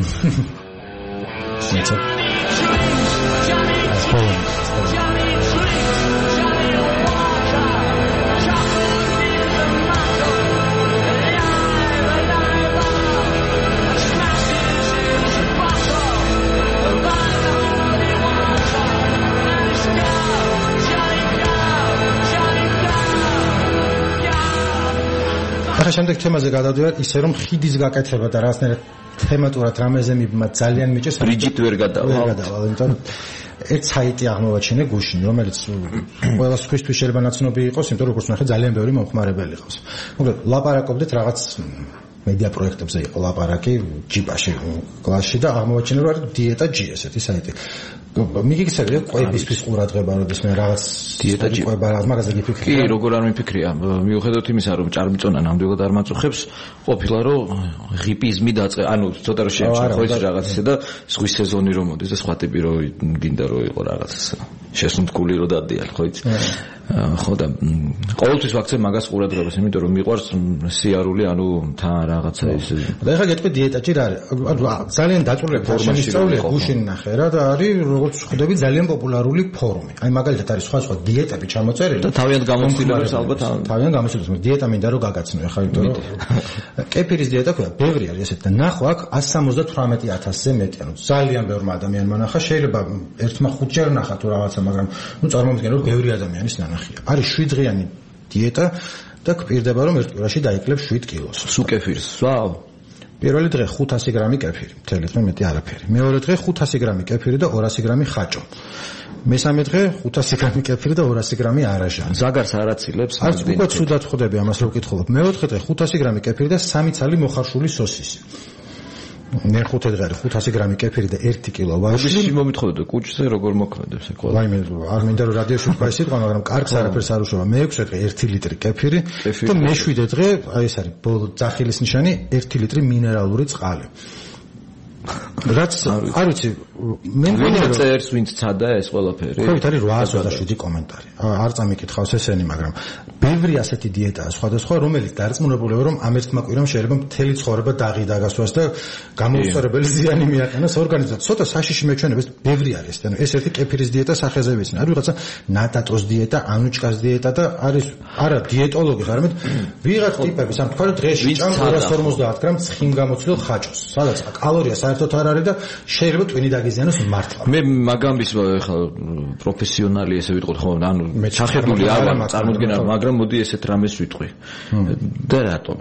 ახლა შემდეგ თემაზე გადავდივარ ისე რომ ხიდის გაკეთება და რაღაცნაირად თემატურად რამეზე ძალიან მიჭეს ბრიჯით ვერ გადავალ იმიტომ რომ ერთ საიტი აღმოვაჩინე გუშინ რომელიც ყველა სხვისთვის შეიძლება ნაცნობი იყოს იმიტომ რომ როგორც ნახე ძალიან ბევრი მომხმარებელი ყავს მოკლედ ლაპარაკობდით რაღაც მედია პროექტებზე იყო ლაპარაკი ჯიპაში კლასში და აღმოვაჩინე რომ არის დიეტა G ესეთი საიტი მიგიქცევია ყვებისთვის ყურადღება როდის მე რაღაც დიეტა G ყვება რაღაც მაგაზე გიფიქრე კი როგორ არ მიფიქრია მიუხედავად იმისა რომ ჭარბიწონა ნამდვილად არ მაწუხებს ყოფილა რომ ღიპიზმი დაწყე ანუ ცოტა რომ შეემჩნია ხო ის რაღაც ისე და ზღვის სეზონი რომ მოდის და სხვა ტიპი რომ გინდა რომ იყო რაღაც შესუნთქული რომ დადიან ხო იცი ხო და ყოველთვის ვაქცევ მაგას ყურადღებას იმიტომ რომ მიყვარს სიარული ანუ თან რაღაცა ის და ეხლა გეტყვი დიეტა G რა არის ძალიან დაწურებული ფორმაში სწავლია გუშინ ნახე რა და არის როგორც ხვდები ძალიან პოპულარული ფორუმი. აი მაგალითად არის სხვა დიეტები ჩამოწერილი და თავიანთ გამოცდილებებს ალბათ თავიანთ გამოცდილებებს დიეტა მინდა რომ გაგაცნო ახლა იმიტომ რომ კეფირის დიეტა ქვია ბევრი არის ესეთი და ნახო აქ 178,000-ზე მეტი ანუ ძალიან ბევრმა ადამიანმა ნახა შეიძლება ერთმა 5 ჯერ ნახა თუ რაღაცა მაგრამ ნუ წარმოვიდგინე რომ ბევრი ადამიანის ნანახია. არის 7 დღიანი დიეტა და გვპირდება რომ ერთ კვირაში დაიკლებს 7 კილოს. სულ კეფირს სვავ პირველი დღე 500 გრამი კეფირი, მთელი დღე მეტი არაფერი. მეორე დღე 500 გრამი კეფირი და 200 გრამი ხაჭო. მესამე დღე 500 გრამი კეფირი და 200 გრამი არაჟანი. ზაგარს არ აცილებს? არც უკვე ცუდად ხვდები ამას რო ვკითხულობ. მეოთხე დღე 500 გრამი კეფირი და 3 ცალი მოხარშული სოსისი. მეხუთე დღე 500 გრამი კეფირი და 1 კილო ვაშლი. ის მომითხოვდა კუჭზე როგორ მოქმედებს ეკო. ვაიმე არ მინდა რომ რადიოში თქვა ეს სიტყვა, მაგრამ კარგს არაფერს არ უშუალო. მეექვსე დღე 1 ლიტრი კეფირი და მეშვიდე დღე აი ეს არის ბოლო ძახილის ნიშანი 1 ლიტრი მინერალური წყალი. რაც არ ვიცი მე მგონია რომ წერს ვინც ცადა ეს ყველაფერი. ხვდებით არის 827 კომენტარი. არ წამიკითხავს ესენი, მაგრამ ბევრი ასეთი დიეტაა სხვადასხვა, რომელიც დარწმუნებულია რომ ამ ერთმა კვირამ შეიძლება მთელი ცხოვრება დაღი დაგასვას და გამოუსწორებელი ზიანი მიაყენოს ორგანიზმს. ცოტა საშიში მეჩვენებს ბევრი არის. ანუ ეს ერთი კეფირის დიეტა სახეზე ვიცი. არის ვიღაცა ნატატოს დიეტა, ანუჩკას დიეტა და არის არა დიეტოლოგის, არამედ ვიღაც ტიპები, სამ თქვა რომ დღეში ჭამ 250 გრამ ცხიმ გამოცდილ ხაჭოს. სადაც კალორია საერთოდ არ არის და შეიძლება ტვინი დაგიზიანოს მართლა. მე მაგამის ახლა პროფესიონალი ესე ვიტყოდ ხო, ანუ ჩახედული არ ვარ, წარმოდგენა, მაგრამ მოდი ესეთ რამეს ვიტყვი. და რატომ?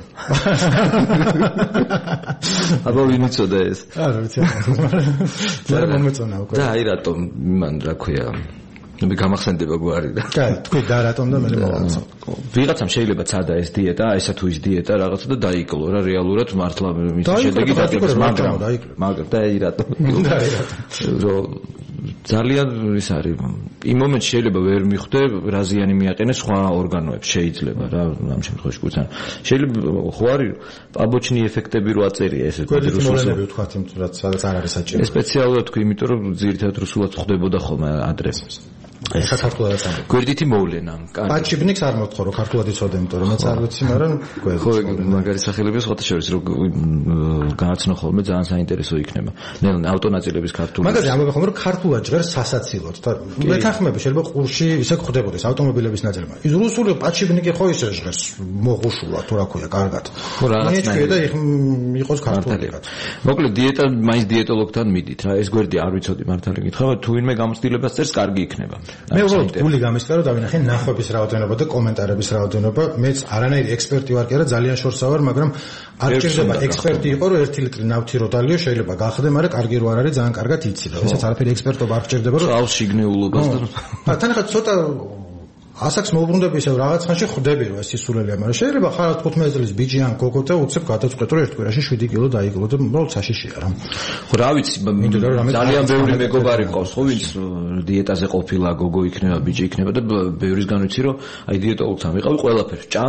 აბა ვინ იცოდა ეს? არ ვიცი. და მომეწონა უკვე. და აი რატომ მან რა ქვია მე გამახსენდება გვარი და თქვი და რატომ და მე მოვაცო. ვიღაცამ შეიძლება цаდა ეს დიეტა, ესა თუ ის დიეტა რაღაცა და დაიკლო რა რეალურად მართლა მის შედეგი დაგებს მაგრამ და აი რატომ რომ ძალიან ის არის იმ მომენტში შეიძლება ვერ მიხვდე რა ზიანი მიაყენეს სხვა ორგანოებს შეიძლება რა ამ შემთხვევაში კუცან შეიძლება ხო არის პაბოჩნი ეფექტები რო აწერია ესე რუსულები ვთქვათ იმ რაც სადაც არ არის საჭირო სპეციალურად თქვი იმიტომ რომ ძირითადად რუსულად ხდებოდა ხოლმე ადრესს ეხა ქართულადაც ამბობ. გვერდითი მოვლენა. პაჩიბნიკს არ მოთხოვ რომ ქართულად იცოდე, იმიტომ რომ მეც არ ვიცი, მაგრამ ხო მაგარი სახელები სხვათა შორის რომ განაცნო ხოლმე ძალიან საინტერესო იქნება. ნელ ავტონაწილების ქართული. მაგაზე ამბობ ხოლმე რომ ქართულად ჟღერს სასაცილოდ და მეთანხმები შეიძლება ყურში ისე გხვდებოდეს ავტომობილების ნაწილმა. ის რუსული პაჩიბნიკი ხო ისე ჟღერს მოღუშულად თუ რა ქვია, კარგად. ხო რაღაცნაირად და იყოს ქართულად. მოკლედ დიეტა მაინც დიეტოლოგთან მიდით რა, ეს გვერდი არ ვიცოდი მართალი გითხრა, თუ ვინმე გამოცდილებას წერს, კარგი იქნება. მე უბრალოდ გული გამისკა რომ დავინახე ნახვების რაოდენობა და კომენტარების რაოდენობა. მეც არანაირი ექსპერტი ვარ კი არა, ძალიან შორსა ვარ, მაგრამ არ ჭირდება ექსპერტი იყო რომ 1 ლიტრი ნავთი რო დალიო შეიძლება გახდე, მაგრამ კარგი რო არ არის, ძალიან კარგად იცი და ესაც არაფერი ექსპერტობა არ ჭირდება რომ წავს შიგნეულობას და თანახად ცოტა ასაკს მოუბრუნდები ისევ რაღაც ხანში ხვდები რომ ეს ისულელია, მაგრამ შეიძლება ხარ 15 წლის ბიჭი ან გოგო და უცებ გადაწყვეტ რომ ერთ კვირაში 7 კილო დაიკლო და უბრალოდ საშიშია რა. ხო რა ვიცი, ძალიან ბევრი მეგობარი მყავს, ხო ვინც დიეტაზე ყოფილა, გოგო იქნება, ბიჭი იქნება და ბევრისგან ვიცი რომ აი დიეტოლოგთან ვიყავი ყველაფერს ჭამ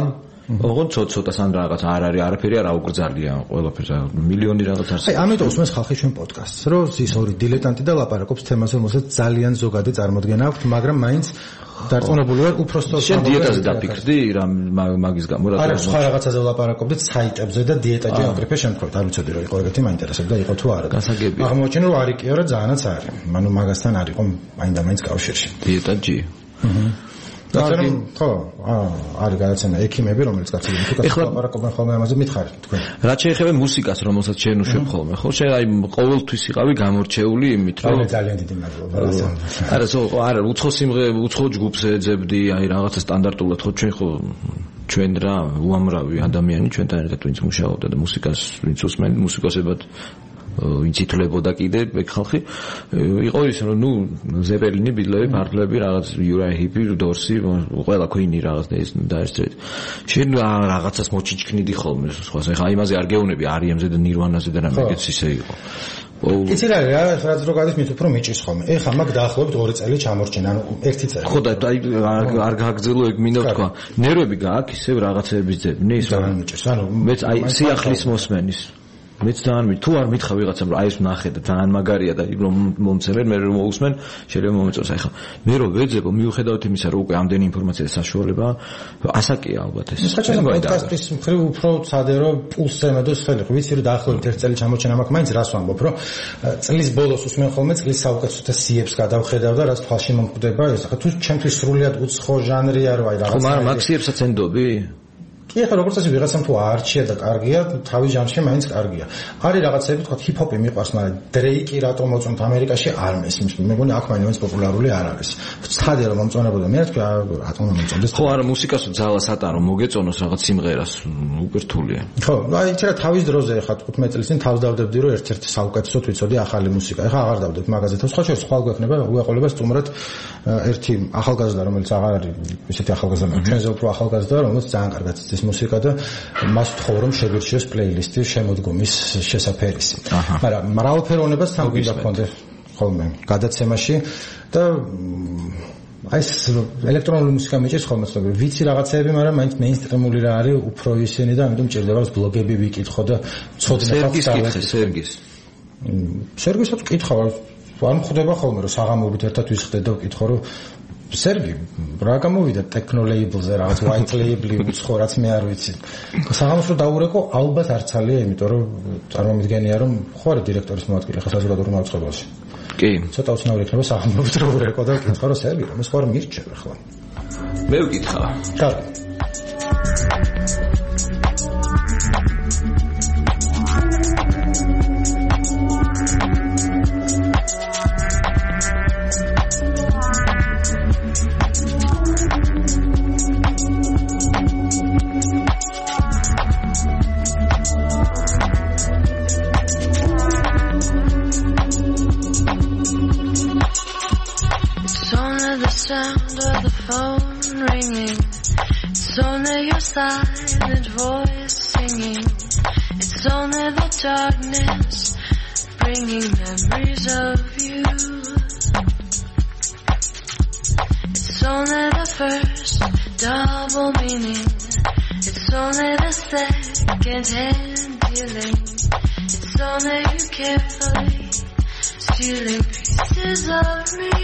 ოღონდ ცოტა სანდრა რაღაც არ არის არაფერი არ აუკრძალია ყველაფერს მილიონი რაღაც არის. აი ამიტომ უსმენს ხალხი ჩვენ პოდკასტს, რომ ის ორი დილეტანტი და ლაპარაკობს თემაზე, რომელსაც ძალიან ზოგადი წარმოდგენა აქვს, მაგრამ მაინც დარწმუნებული ვარ უпростоს შენ დიეტაზე დაფიქრდი რა მაგის გამო რა არა სხვა რაღაცაზე ვლაპარაკობდით საიტებზე და დიეტაჯი აკრიფე შემთხვევით არ ვიცოდი რომ იყო ეგეთი მაინტერესებდა იყო თუ არა გასაგებია აღმოჩენე რომ არ იყიო რა ძალიანაც არის ანუ მაგასთან არ იყო მაინდა-მაინც კავშირში დიეტაჯი ხო არის გადაცემა ექიმები რომელიც კაცები ლაპარაკობენ ხოლმე ამაზე მითხარით თქვენ რაც შეეხება მუსიკას რომელსაც შენ უშვებ ხოლმე ხო შენ აი ყოველთვის იყავი გამორჩეული იმით რომ ძალიან დიდი მადლობა არა უცხო უცხო ჯგუფს ეძებდი აი რაღაცა სტანდარტულად ხო ჩვენ რა უამრავი ადამიანი ჩვენთან ერთად ვინც მუშაობდა და მუსიკას ვინც უსმენდა მუსიკოსებად ვინც ითვლებოდა კიდე ეგ ხალხი იყო ის რომ ნუ ზეპელინი ბიტლები ფარფლები რაღაც იურაი ჰიპი დორსი ყველა ქვინი რაღაც დაესწრეთ შენ რაღაცას მოჩიჩქნიდი ხოლმე სხვას ეხა იმაზე არ გეუნები არიემზე და ნირვანაზე და რამეგეც ისე იყო იცი რა რაც რო გადის მით უფრო მიჭის ხოლმე ეხა მაგ დაახლოებით 2 წელი ჩამორჩენ ანუ 1 წელი ხო და აი არ გააგზელო ეგ მინდა ვთქვა ნერვები გააქვს ისევ რაღაცეების ძებნის რა მიჭის ანუ მეც აი სიახლის მოსმენის მეც თან თუ არ მითხა ვიღაცამ რომ აი ეს ნახე და თან მაგარია და რომ მომცემენ მე რომ მოусმენ შეიძლება მომეწოს აი ხა მე რომ ვეძებო მიუხედავად იმისა რომ უკვე ამდენი ინფორმაციის საშუალება ასაკია ალბათ ეს ხაჭა პოდკასტის მხრივ უფრო ცადე რომ პულსზე მედოს ხელი ვიცი რომ დაახლოებით 1 წელი ჩამორჩენა მაქვს მაინც რას ვამბობ რომ წლის ბოლოს უსმენ ხოლმე წლის საუკეთესოთა სიებს გადავხედავ და რაც თვალში მომკვდება ეს ხა თუ ჩემთვის სრულიად უცხო ჟანრია რომ აი რაღაცა ხო მაგრამ მაქსიებსაც ენდობი კი ახლა როგორც ასე ვიღაცამ თუ არჩია და კარგია თავის ჟანრში მაინც კარგია არის რაღაცები თქვა ჰიპ-ჰოპი მიყვარს მაგრამ დრეიკი რატომ მოწონთ ამერიკაში არ მესმის მეგონი აქ მაინც პოპულარული არ არის ცადე რომ მომწონებოდა მე თქვა რატომ მომწონდეს ხო არა მუსიკას ძალას ატარო მოგეწონოს რაღაც სიმღერას უკვე რთულია ხო აი იცი რა თავის დროზე ხა 15 წლის წინ თავს დავდებდი რომ ერთ-ერთი საუკეთესოდ ვიცოდი ახალი მუსიკა ეხლა აღარ დავდებ მაგაზე თავს სხვა შეიძლება ხვალ გვექნება უეყოლება სტუმრად ერთი ახალგაზრდა რომელიც აღარ არის ისეთი ახალგაზრდა ჩვენზე უფრო ახალგაზრდა რომელიც ძალიან კარგად იცის მუსიკა და მას ვთხოვ რომ შეგვირჩიოს პლეილისტი შემოდგომის შესაფერისი. მაგრამ მრავალფეროვნებას თან გვინდა გქონდეს ხოლმე გადაცემაში და აი ეს ელექტრონული მუსიკა მიჭირს ხოლმე ცნობილი ვიცი რაღაცეები, მაგრამ მაინც მეინსტრიმული რა არის უფრო ისინი და ამიტომ ჭირდება რომ ბლოგები ვიკითხო და ცოდნა სერგისაც ვკითხავ არ მხვდება ხოლმე რომ საღამოობით ერთად ვისხდეთ და ვკითხო რომ სერგი რა გამოვიდა ტექნოლეიბლზე რაღაც white label-ი უცხო რაც მე არ ვიცი. საღამოს რო დაურეკო ალბათ არცალია, იმიტომ რომ წარმომიდგენია რომ ხო არა დირექტორის მოადგილე ხა საზოგადოებრივ მაუწყებელში. კი. ცოტა უცნაური იქნება საღამოს რო ურეკო და კითხო რომ სერგი რომ ეს ხო არ მირჩება ხო. მე ვკითხავ. კარგი. Sound of the phone ringing. It's only your silent voice singing. It's only the darkness bringing memories of you. It's only the first double meaning. It's only the second hand dealing. It's only you carefully stealing pieces of me.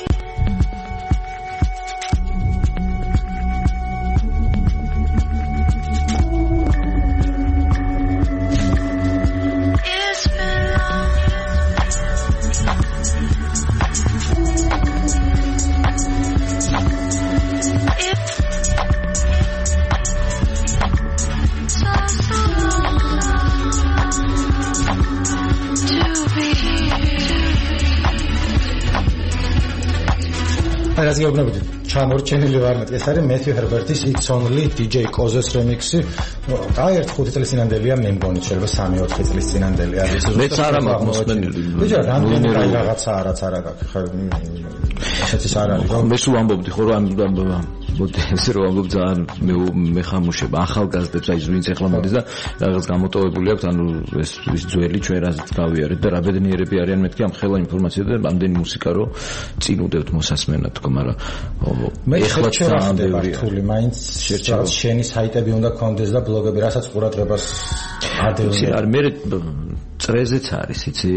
რაც გეუბნებით ჩამორჩენილი ვარ მეტყვი ეს არის Matthew Herbert-ის It's Only DJ Kozes remix-ი და 1-5 წლის წინანდელია მე მგონი შეიძლება 3-4 წლის წინანდელი არის მეც არა მაქვს მოსმენილი ბიჭო რამდენი რაღაცა არაც არა გაქვს ხა ესეც არ არის რომ მე სულ ამბობდი ხო რომ მოდი ესე რომ ამბობ ძალიან მეხამუშება ახალგაზრდებს აი ვინც ეხლა მოდის და რაღაც გამოტოვებული აქვს ანუ ეს ძველი ჩვენ რაზეც გავიარეთ და რა ბედნიერები არიან მეთქი ამ ხელა ინფორმაცია და ამდენი მუსიკა რომ წინ უდევთ მოსასმენად თქო მაგრამ ეხლა ძალიან ბევრია მაინც რაღაც შენი საიტები უნდა გქონდეს და ბლოგები რასაც ყურადღებას ადევნებენ არ მე წრეზეც არის იცი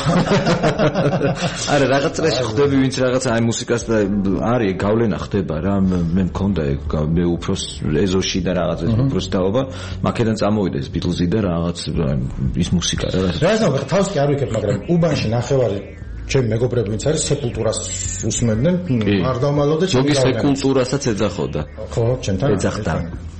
არა რაღაც წრეში ხდები ვინც რაღაც აი მუსიკას და არის გავლენა ხდება რა მე მქონდა მე უფრო ეზოში და რაღაც უფრო დაობა მაკედან წამოვიდა ეს ბიტლზი და რაღაც ის მუსიკა რა რა თავს კი არ ვიქებ მაგრამ უბანში ნახევარი ჩემი მეგობრები ვინც არის სეპულტურას უსმენდნენ არ დავმალავდა ჩემი სეპულტურასაც ეძახოდა ხო ჩემთან ეძახდა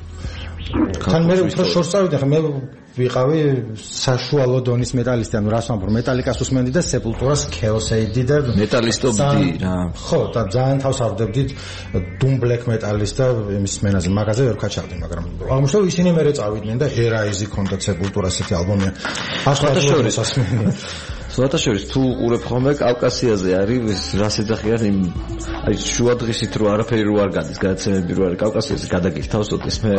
თან მე უფრო შორს წავიდა ხა მე ვიყავი საშუალო დონის მეტალისტი ანუ რას ვამბობ მეტალიკას უსმენდი და სეპულტურას ქეოსეიდი და მეტალისტობდი რა ხო და ძალიან თავს ავდებდით დუმ ბლეკ მეტალის და იმის მენაზე მაგაზე ვერ ვქაჩავდი მაგრამ აღმოჩნდა ისინი მერე წავიდნენ და ერაიზი ქონდათ სეპულტურას ესეთი ალბომია აშკარად სასმენია სულათაშორის თუ უყურებ ხოლმე კავკასიაზე არის რას ეძახიან იმ აი შუა დღისით რო არაფერი რო არ გადის გადაცემები რო არის კავკასიაზე გადაგიხთავსოდეს მე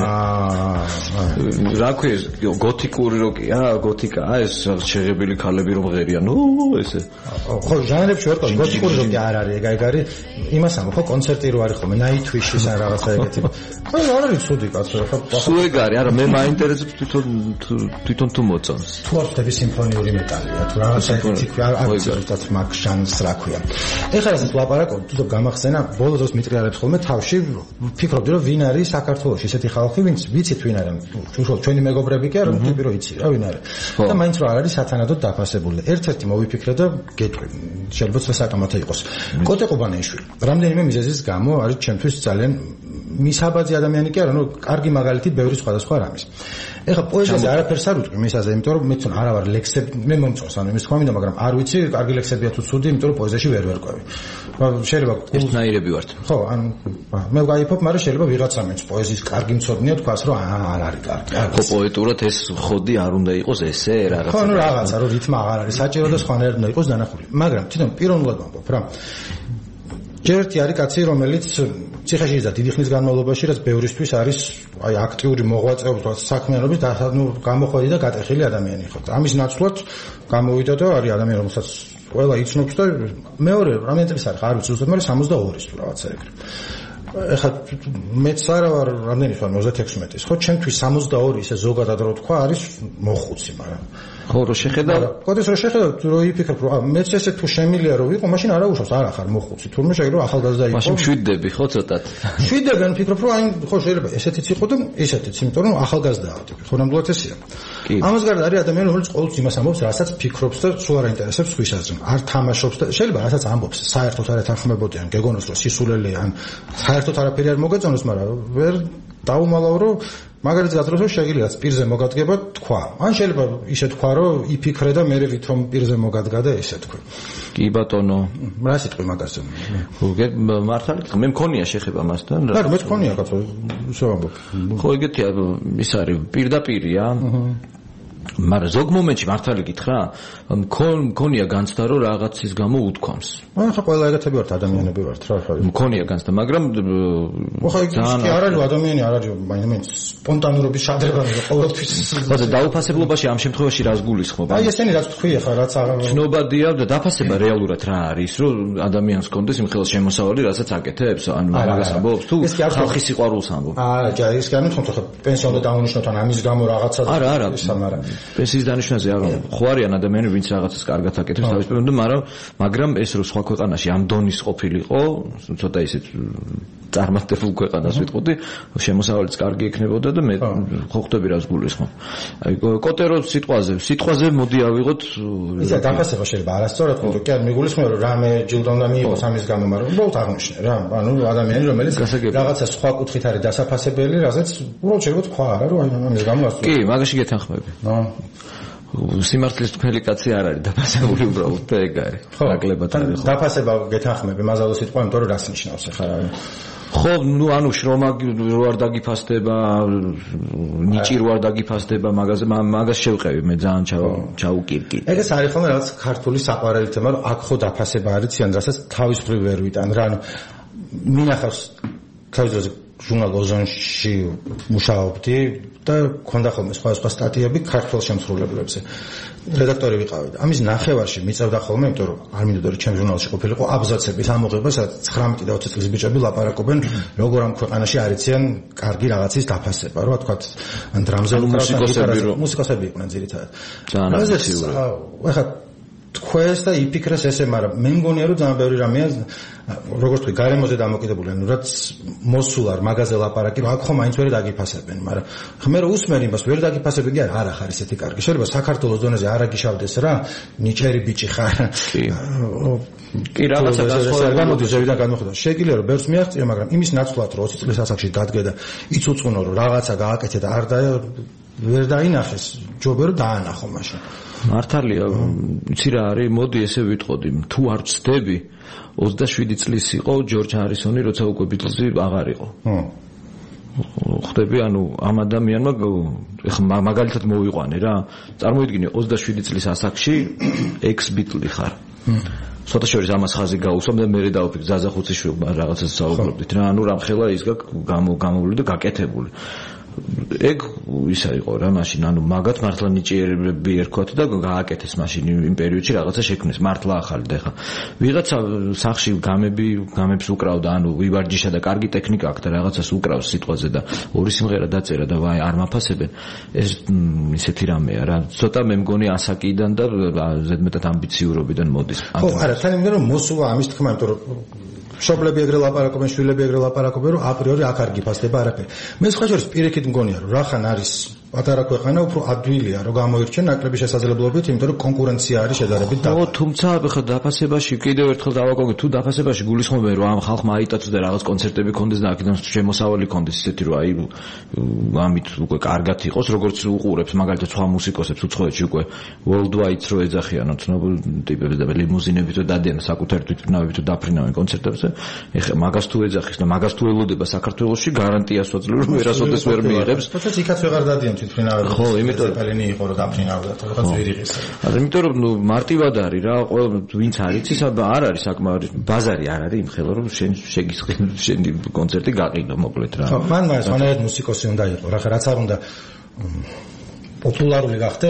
რა ქვია გოთიკური როკია გოთიკა ეს შეღებილი ქალები რომ ღერიან ესე ხო ჟანრებში ვერ ყავს გოთიკური როკი არ არის ეგ არის იმას ამბობ ხო კონცერტი რო არის ხოლმე night wish-ის ან რაღაცა ეგეთი ხო არ არის ცუდი კაცო ხო სულ ეგ არის არა მე მაინტერესებს თვითონ თუ მოწონს თუ არ ხდები სიმფონიური მეტალია თუ რაღაცა აქცენტად მაგ ჟანრს რა ქვია. ეხლა რასაც ვლაპარაკობ, თვითონ გამახსენა ბოლო დროს მიტრიალებს ხოლმე თავში, ვფიქრობდი რომ ვინ არის საქართველოში ესეთი ხალხი, ვინც ვიცით ვინ არის. უშუალოდ ჩვენი მეგობრები კი არა, ვთქვი რომ იცი რა ვინ არის. და მაინც რა არის სათანადოდ დაფასებული. ერთ-ერთი მოვიფიქრე და გეტყვი, შეიძლება საკამათო იყოს. კოტე ყუბანეიშვილი. რამდენიმე მიზეზის გამო არის ჩემთვის ძალიან მისაბაძი ადამიანი კი არა, ნუ კარგი მაგალითი ბევრი სხვადასხვა რამის. ეხლა პოეზიაზე არაფერს არ ვიტყვი მისაზე, იმიტომ რომ მე თვითონ არა ვარ ლექსები, მე მომწონს ანუ იმის თქვა მინდა, მაგრამ არ ვიცი, კარგი ლექსებია თუ ცუდი, იმიტომ რომ პოეზიაში ვერ ვერკვევი. შეიძლება ერთნაირები ვართ. ხო, ანუ მე ვგაიფობ, მაგრამ შეიძლება ვიღაცა მეც პოეზიის კარგი მცოდნეა თქვას, რომ არ არის კარგი. ხო, პოეტურად ეს ხოდი არ უნდა იყოს ესე რაღაც. ხო, ნუ რაღაცა, რომ რითმა აღარ არის საჭირო და სხვანაირად უნდა იყოს დანახული. მაგრამ თვითონ პიროვნულად ვამბობ რა. ჯერ ერთი არის კაცი, რომელიც ციხეში და დიდი ხნის განმავლობაში რაც ბევრისთვის არის აი აქტიური მოღვაწეობა საქმიანობის და ნუ გამოходი და გატეხილი ადამიანი ხო. ამის ნაცვლად გამოვიდა და არის ადამიანი, რომელსაც ყველა იცნობს და მეორე რამდენი წელი არის არ ვიცი ზუსტად, მაგრამ 62-ის თუ რაღაცა ეგრე. ეხლა მეც არა ვარ რამდენი ხარ 36-ის ხო ჩემთვის 62 ისე ზოგადად რო თქვა არის მოხუცი მაგრამ ხო რო შეხედა კოდეს რო შეხედა რო იფიქრებ რომ მეც ესე თუ შემილია რომ ვიყო მაშინ არა უშავს არ ახარ მოხუცი თურმე შეიძლება ახალგაზრდა იყო მაშინ შვიდდები ხო ცოტათ შვიდდებიან ვფიქრობ რომ აი ხო შეიძლება ესეთიც იყო და ესეთიც იმიტომ რომ ახალგაზრდაა ტიპი ხო ნამდვილად ესეა ამას გარდა არის ადამიანი რომელიც ყოველთვის იმას ამბობს რასაც ფიქრობს და სულ არ აინტერესებს სხვის აზრი არ თამაშობს და შეიძლება რასაც ამბობს საერთოდ არ ეთანხმებოდიან გეგონოს რომ სისულელეა ან საერთოდ არაფერი არ მოგეწონოს მაგრამ ვერ დაუმალავ რომ მაგალითად გაწევს რომ შეგიძლიათ პირზე მოგადგება თქვა ან შეიძლება ისე თქვა რომ იფიქრე და მე ვითომ პირზე მოგადგა და ესე თქვი კი ბატონო რა სიტყვი მაგაზე მართალი მე მქონია შეხება მასთან რა მე მქონია კაცო ისე ვამბობ ხო ეგეთია ის არის პირდაპირია მაგრამ ზოგ მომენტში მართალი გითხრა მქონია განცდა რომ რაღაცის გამო უთქვამს ახლა ყველა ეგეთები ვართ ადამიანები ვართ რა ხარ მქონია განცდა მაგრამ ხო ის კი არ არის ადამიანი არ არის მაინც სპონტანურობის შადრება ყოველთვის ხოზე დაუფასებლობაში ამ შემთხვევაში რას გულისხმობ აი ესენი რაც თქვი ახლა რაც ცნობადია და დაფასება რეალურად რა არის რომ ადამიანს კონდეს იმ ხელს შემოსავალი რასაც აკეთებს ან მაგას ამბობს თუ ხალხის სიყვარულს ამბობს არა ჯა ის კი არ მithom ხო პენსიონზე დაუნიშნოთ ან ამის გამო რაღაცა არა პენსიის დანიშნაზე არ ხო არიან ადამიანები ვინც რაღაცას კარგად აკეთებს თავის პიროვნებად მაგრამ ეს რო სხვა ქვეყანაში ამ დონის ყოფილიყო ცოტა ისეთ წარმატებულ ქვეყანას ვიტყოდი შემოსავალიც კარგი იქნებოდა და მე ხო ხვდები რას გულისხმობ აი კოტერო სიტყვაზე მოდი ავიღოთ ისა დაფასება შეიძლება არასწორად ხო კი არ მიგულისხმება რომ რამე ჯილდო უნდა მიიღოს ამის გამო მაგრამ უბრალოდ აღნიშნე რა ანუ ადამიანი რომელიც რაღაცა სხვა კუთხით არის დასაფასებელი რასაც უბრალოდ შეიძლება თქვა არა რომ ამის გამო ასწორებ კი მაგაში გეთანხმები სიმართლის თქვენი კაცი არ არის დაფასებული უბრალოდ და ეგ არის ნაკლებად არის ხო დაფასება გეთანხმები მაზალო სიტყვა იმიტომ რომ რას ნიშნავს ახლა ხო ნუ ანუ შრომა რო არ დაგიფასდება ნიჭი რო არ დაგიფასდება მაგას შევყევი მე ძალიან ჩაუკირკი ეგეც არის ხოლმე რაღაც ქართული საყვარელი თემა რომ აქ ხო დაფასება არის ციან რასაც თავის მხრივ ვერ ვიტან რა ანუ მინახავს თავის ჟურნალ ოზონში მუშაობდი და მქონდა ხოლმე სხვა სტატიები ქართულ შემსრულებლებზე. რედაქტორი ვიყავი და ამის ნახევარში მიწევდა ხოლმე, იმიტომ რომ არ მინდოდა რომ ჩემ ჟურნალში ყოფილიყო აბზაცების ამოღება, სადაც 19 და 20 წლის ბიჭები ლაპარაკობენ, როგორ ამ ქვეყანაში არიციან კარგი რაღაცის დაფასება, რა თქვა, ან დრამზე უკრავენ, მუსიკოსები იყვნენ ძირითადად. ახლა თქვენს და იფიქრეს ესე, მაგრამ მე მგონია რომ ძალიან ბევრი რამეა, როგორც თქვი, გარემოზე დამოკიდებული, ანუ რაც მოსულ არ მაგაზე ლაპარაკი, რომ აქ ხომ მაინც ვერ დაგიფასებენ, მაგრამ ხმე რომ усმენ იმას ვერ დაგიფასებენ, კი არა ხარ ესეთი კარგი. შეიძლება საქართველოს დონეზე არ აგიშავდეს რა, ნიჭერი ბიჭი ხარ. კი, რაღაცა გამოდის ზევიდან განმოხდა. შეგიძლია რომ ბევრს მიაღწია, მაგრამ იმის ნაცვლად რომ 20 წლის ასაკში დადგე და იცუწუნო რომ რაღაცა გააკეთე და არ ვერ დაინახეს, ჯობია რომ დაანახო მაშინ. მართალია, იცი რა არის, მოდი ესე ვიტყოდი, თუ არ ვწდები 27 წლის იყო ჯორჯ ჰარისონი, როცა უკვე ბიტლზი აღარ იყო. ხდები, ანუ ამ ადამიანმა ეხლა მაგალითად მოვიყვანე რა, წარმოიდგინე 27 წლის ასაკში ექს-ბიტლი ხარ. ცოტა შორის ამას ხაზი გაუსვამ და მე დავფიქრე ზაზა ხუციშვილმა რაღაცას საუბრობდით რა, ანუ რამხელა ის გამოვლი და გაკეთებული. ეგ ისა იყო რა მაშინ, ანუ მაგათ მართლა ნიჭიერები ერქვათ და გააკეთეს მაშინ იმ პერიოდში რაღაცა შექმნეს, მართლა ახალი და ეხა ვიღაცა სახში გამებს უკრავდა, ანუ ვიბარჯიშა და კარგი ტექნიკა აქვს და რაღაცას უკრავს სიტყვაზე და ორი სიმღერა დაწერა და ვაი არ მაფასებენ, ეს ისეთი რამეა რა, ცოტა მე მგონი ასაკიდან და ზედმეტად ამბიციურობიდან მოდის. ხო, არა, თან იმდენ რომ მოსულა ამის თქმა, იმიტომ რომ შობლები ეგრე ლაპარაკობენ, შვილები ეგრე ლაპარაკობენ, რომ აპრიორი აქ არ გიფასდება არაფერი. მე სხვა შორის პირიქით მგონია, რომ რახან არის პატარა ქვეყანა, უფრო ადვილია რომ გამოირჩენ ნაკლები შესაძლებლობებით, იმიტომ რომ კონკურენცია არის შედარებით დაბალი. ხო, თუმცა ხა დაფასებაში კიდევ ერთხელ დავაკონგე, თუ დაფასებაში გულისხმობენ რომ ამ ხალხმა აიტაცოს და რაღაც კონცერტები კონდეს და აქედან შემოსავალი კონდეს ისეთი რომ აი ამით უკვე კარგად იყოს, როგორც უყურებს მაგალითად სხვა მუსიკოსებს უცხოეთში უკვე worldwide-ს რო ეძახიანო ცნობილ ტიპებს და ლიმუზინებით და დადიან საკუთარი თვითმფრინავებით და დაფრინავენ კონცერტებზე. ეხლა მაგას თუ ეძახის და მაგას თუ ელოდება საქართველოში, გარანტიას ვაძლევ რომ ვერასოდეს ვერ მიიღებს. თუმცა იქაც ვეღარ დადიან თვითმფრინავები. ხო, იმიტომ პელენი იყო რომ დაფრინავდა, რაღაც ვერ იღეს. იმიტომ რომ მარტივად არის რა, ყველა ვინც არ იცის, არ არის საკმაოდ ბაზარი არ არის იმხელა რომ შენი კონცერტი გაყიდო მოკლედ რა. ხო, მან მაგალითად მუსიკოსი უნდა იყო, რა რაც არ უნდა პოპულარული გახდა.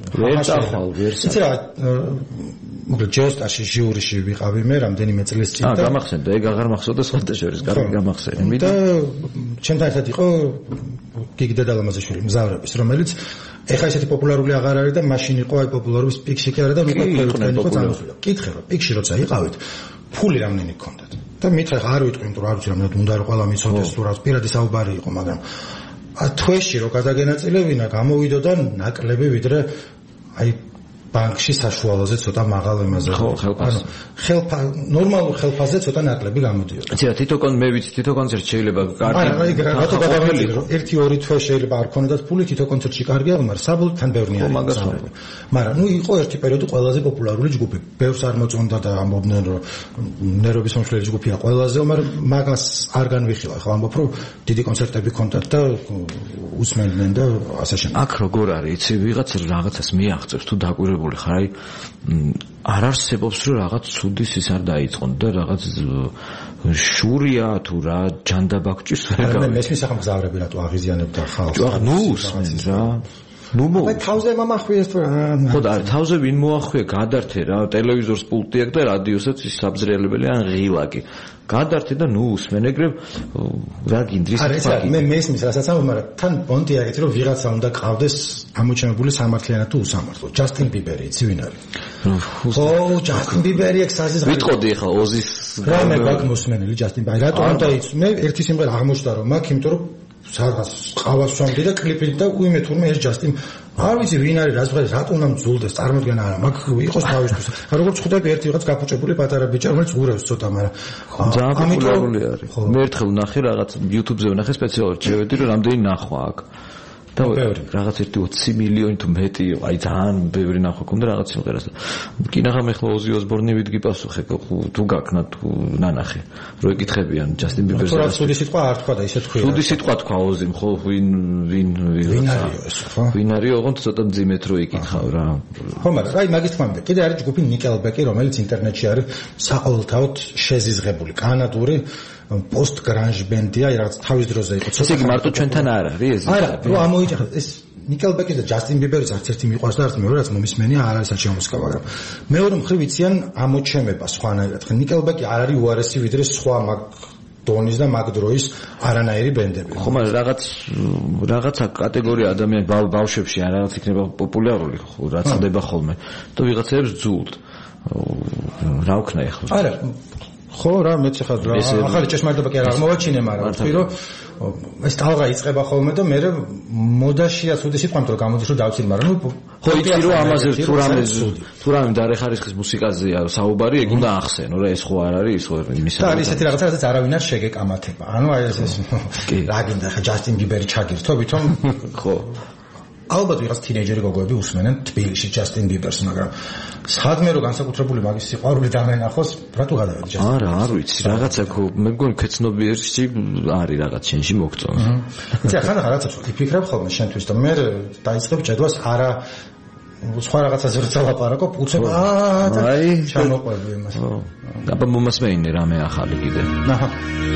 იცი რა, მოკლედ ჯეოსტარში ჟიურიში ვიყავი მე რამდენიმე წლის წინ და გამახსენდა, ეგ აღარ მახსოვდა სხვათა შორის, კარგი გამახსენე. და ჩემთან ერთად იყო გიგი დედალამაზიშვილი მზავრების, რომელიც ეხა ესეთი პოპულარული აღარ არის და მაშინ იყო აი პოპულარობის პიკში კი არა და უკვე ფერმენი იყო წამოსული. კითხე რომ პიკში როცა იყავით, ფული რამდენი გქონდათ? და მითხრა არ ვიტყვი, იმიტომ რომ არ ვიცი რამდენად უნდა რომ ყველა მიცოდეს თუ რა პირადი საუბარი იყო, მაგრამ თვეში რო გადაგენაწილებინა, გამოვიდოდა ნაკლები ვიდრე აი ბანკში საშუალოზე ცოტა მაღალ ემაზე. ხო, ხელფასი. ანუ ნორმალურ ხელფასზე ცოტა ნაკლები გამოდიოდა. იცი რა, მე ვიცი, თითო კონცერტი შეიძლება კარგი. არა, რატო გადავიდე, რომ 1-2 თვე შეიძლება არ ქონოდათ ფული, თითო კონცერტში კარგია, მაგრამ საბოლოოდ თან ბევრი არის. მაგრამ ნუ იყო ერთი პერიოდი ყველაზე პოპულარული ჯგუფი. ბევრს არ მოწონდა და ამბობდნენ, რომ ნერვების მომშლელი ჯგუფია ყველაზე, მაგრამ მაგას არ განვიხილავ. ხო, ამბობ, რომ დიდი კონცერტები ქონდათ და უსმენდნენ და ასე შემდეგ. აქ როგორ არის, იცი, ვიღაც რაღაცას მიაღწევს თუ დაკვირვებული ხარ, აი არ არსებობს რომ რაღაც ცუდის ის არ დაიწყონ და რაღაც შურია თუ რა ჯანდაბაკჭის ვერ გავა. მე მესმის ახლა მგზავრები რატო აღიზიანებდა ხალხს? ნუ უსმენ რა. ნუ თავზე მომახვიეს თუ ხო და თავზე ვინ მოახვია, გადართე რა, ტელევიზორს პულტი აქვს და რადიოსაც ის საბძრიალებელი ან ღილაკი. გადართე და ნუ უსმენ ეგრე რა გინდრის ფაქტი. მე მესმის რასაც ამბობ, მაგრამ თან პონტი აგეთი რომ ვიღაცა უნდა ყავდეს ამოჩენებული სამართლიანად თუ უსამართლო. ჯასტინ ბიბერი იცი ვინ არის? ხო, ჯასტინ ბიბერი ეგ საზის ვიტყოდი ახლა ოზის რა მე გაგმოსმენელი ჯასტინ ბიბერი. რატო უნდა იცი? მე ერთი სიმღერა აღმოჩნდა რომ მაქვს, იმიტომ რომ სადღაც ყავას ვამდი და კლიპით და უიმე თურმე ეს ჯასტინ არ ვიცი ვინ არის, რას ვღარის, რატო უნდა მძულდეს, წარმოდგენა არა, მაგ იყოს თავისთვის. როგორც ხვდები ერთი რაღაც გაფუჭებული პატარა ბიჭი, რომელიც უღრევს ცოტა, მაგრამ ძალიან პოპულარული არის. მე ერთხელ ვნახე რაღაც YouTube-ზე ვნახე სპეციალურად, შევედი რომ რამდენი ნახვა აქვს. და რაღაც 20 მილიონი თუ მეტი, აი ძალიან ბევრი ნახვა ქონდა რაღაც სიმღერას. კი ნახა მე ხლა ოზი ოსბორნი ვიდგი პასუხი, თუ გაქნა თუ ნანახი. რო ეკითხებიან ჯასტინ ბიბერს. თუ რა ცუდი სიტყვა არ თქვა და ისე თქვია. ცუდი სიტყვა თქვა ოზიმ, ხო ვინ არის ეს, ხო? ვინ არის, ოღონდ ცოტა მძიმედ რო ეკითხავ რა. ხო, მაგრამ აი მაგის თქმა მინდა. კიდე არის ჯგუფი ნიკელბეკი, რომელიც ინტერნეტში არის საყოველთაოდ შეზიზღებული, კანადური post grunge band-ია, რაღაც თავის დროზე იყო. ესე იგი მარტო ჩვენთან არ არის ეს? არა, რო ამოიჭრა ეს Nickelback და Justin Bieber-ს არც ერთი მიყვარს და არც მეორე რაც მომისმენია არ არის საჩვენო მუსიკა, მაგრამ მეორე მხრივ იციან ამოჩემება სხვანაირად. Nickelback-ი არ არის უარესი ვიდრე სხვა მაგ დონის და მაგ დროის არანაირი ბენდები. ხო, მაგრამ რაღაცა კატეგორია ადამიანი ბავშვებში არ რაღაც იქნება პოპულარული, რაც ხდება ხოლმე და ვიღაცებს ძულთ. რა ვქნა ახლა? არა, ხო რა მეც ხა ახალი ჭეშმარიტება კი არ აღმოვაჩინე, მაგრამ ვთქვი რომ ეს ტალღა იწყება ხოლმე და მე მოდაშიაც უდე სიტყვამთ რომ გამოდის რომ დავცილ, მაგრამ ხო იცი რომ ამაზე თუ რამე დარეხარისხის მუსიკაზეა საუბარი, ეგ უნდა ახსენო რა, ეს ხო არ არის ის ხო იმისა. და არის ესეთი რაღაცა, რაც არავინ არ შეგეკამათება. ანუ აი ეს რა გინდა ხა Justin Bieber-ი ჩაგირთო ვითომ ხო ალბათ ვიღაც თინეიჯერი გოგოები უსმენენ თბილისში Justin Bieber-ს, მაგრამ სადმე რომ განსაკუთრებული მაგის სიყვარული დამენახოს, რატო გადავედი Justin? არა, არ ვიცი, რაღაცა ხო, მე მგონი ქეცნობიერში არის რაღაც შენში მოგწონს. იცი, ახლა რაღაცა ვფიქრებ ხოლმე შენთვის და მე დაიწყებ ჭედვას არა სხვა რაღაცაზე როცა ლაპარაკობ, უცებ აი ჩამოყვები იმას. აბა მომასმენინე რამე ახალი კიდე. აჰა.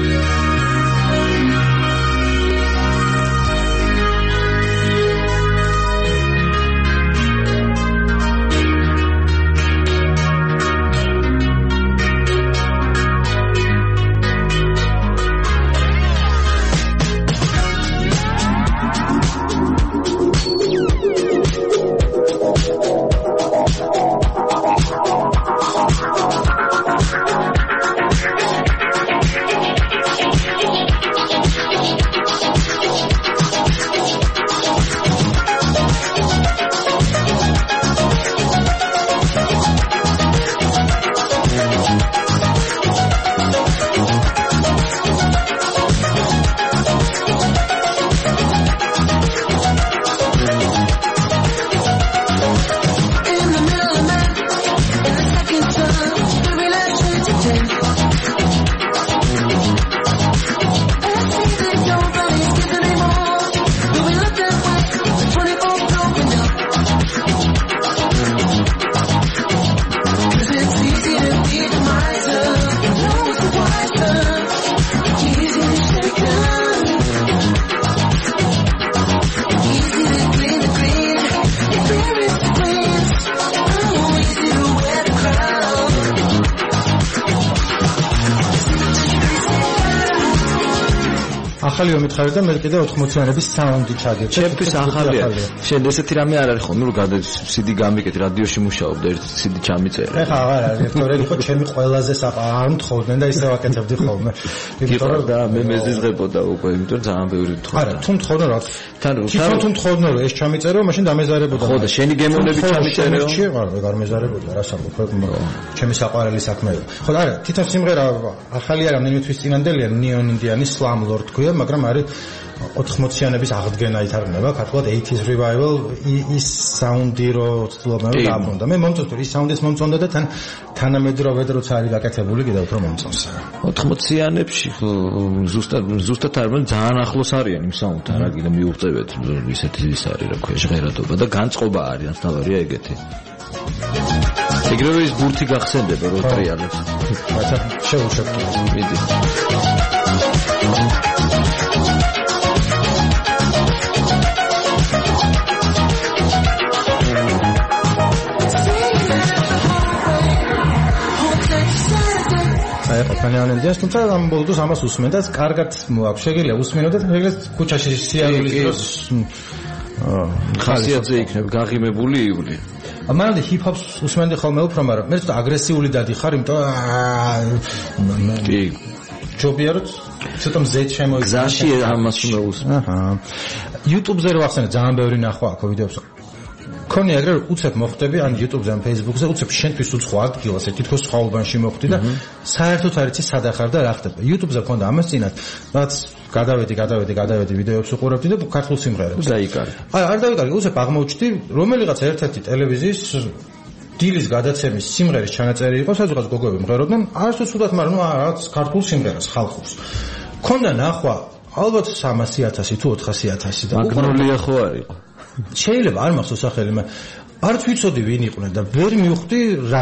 ახალი მომითხარი და მე კიდე 80-იანების საუნდი ჩაგერჩე. ჩემთვის ახალია. შენ ესეთი რამე არ არის ხოლმე რომ გადა CD გამიკეთ რადიოში მუშაობ და ერთ CD ჩამიწერე. ეხა აღარ არის, ერთორები ხო ჩემი ყველაზე არ მთხოვდნენ და ისე ვაკეთებდი ხოლმე. იმიტომ რომ და მე მეზიზღებოდა უკვე, იმიტომ რომ ძალიან ბევრი თქო. არა, თუ მთხოვდნენ რა. თან თუ მთხოვდნენ რომ ეს ჩამიწერო, მაშინ დამეზარებოდა. ხო და შენი გემონები ჩამიწერეო. არა, ეგ არ მეზარებოდა, რა საქმე, ჩემი საყვარელი საქმეა. ხო და არა, თვითონ სიმღერა ახალი არა, ნემი თვის წინანდელია, Neon Indian-ის Slumlord ქვია, მაგრამ არის 80-იანების აღდგენა ითარგმნება, ქართულად 80s revival, ის საუნდი რო ცდილობენ რომ დაბრუნდა. მე მომწონს რომ ის საუნდის მომწონდა და თანამედროვე როცა არის გაკეთებული კიდევ უფრო მომწონს. 80-იანებში ზუსტად არ მან ძალიან ახლოს არიან იმ საუნდთან, რა კიდე მიუღწევეთ ისეთი ის არის რა ქვია ჟღერადობა და განწყობა არის ასთავარია ეგეთი. ეგრევე ის ბურთი გახსენდება რო ტრიალებს. რაცა შეუშვებთ. მიდი. აი ყანიანენდიას თუმცა ამ ბოლოს ამას უსმენ და კარგად მოაქვს შეგიძლია უსმენოთ და შეგიძლია ქუჩაში სიარულის დროს ხასიათზე იქნება გაღიმებული იული. ამან ჰიპ-ჰოპს უსმენდი ხოლმე უფრო, მაგრამ მე ცოტა აგრესიული დადიხარ, იმიტომ კი ჯობია რომ ცოტა მზედ შემოიგზავნა. გზაში ამას უნდა უსმენ. აჰა. YouTube-ზე რო ახსენე ძალიან ბევრი ნახვა აქ ვიდეოებს. ქონია ეგრე უცებ მოხვდები ან YouTube-ზე ან Facebook-ზე უცებ შენთვის უცხო ადგილას თითქოს სხვა უბანში მოხვდი და საერთოდ არ იცი სად ახარ და რა ხდება. YouTube-ზე მქონდა ამას წინათ, რაც გადავედი ვიდეოებს უყურებდი და ქართულ სიმღერებს. დაიკარგე. არ დავიკარგე, უცებ აღმოჩნდი რომელიღაც ერთ-ერთი ტელევიზიის დილის გადაცემის სიმღერის ჩანაწერი იყო, სადღაც გოგოები მღეროდნენ, არც უცუდად, მაგრამ რაღაც ქართულ სიმღერას ხალხურს. ქონდა ნახვა ალბათ 300,000 თუ 400,000 და მაგნოლია ხო არისო? შეიძლება არ მახსოვს სახელი, არც ვიცოდი ვინ იყვნენ და ვერ მივხვდი რატო.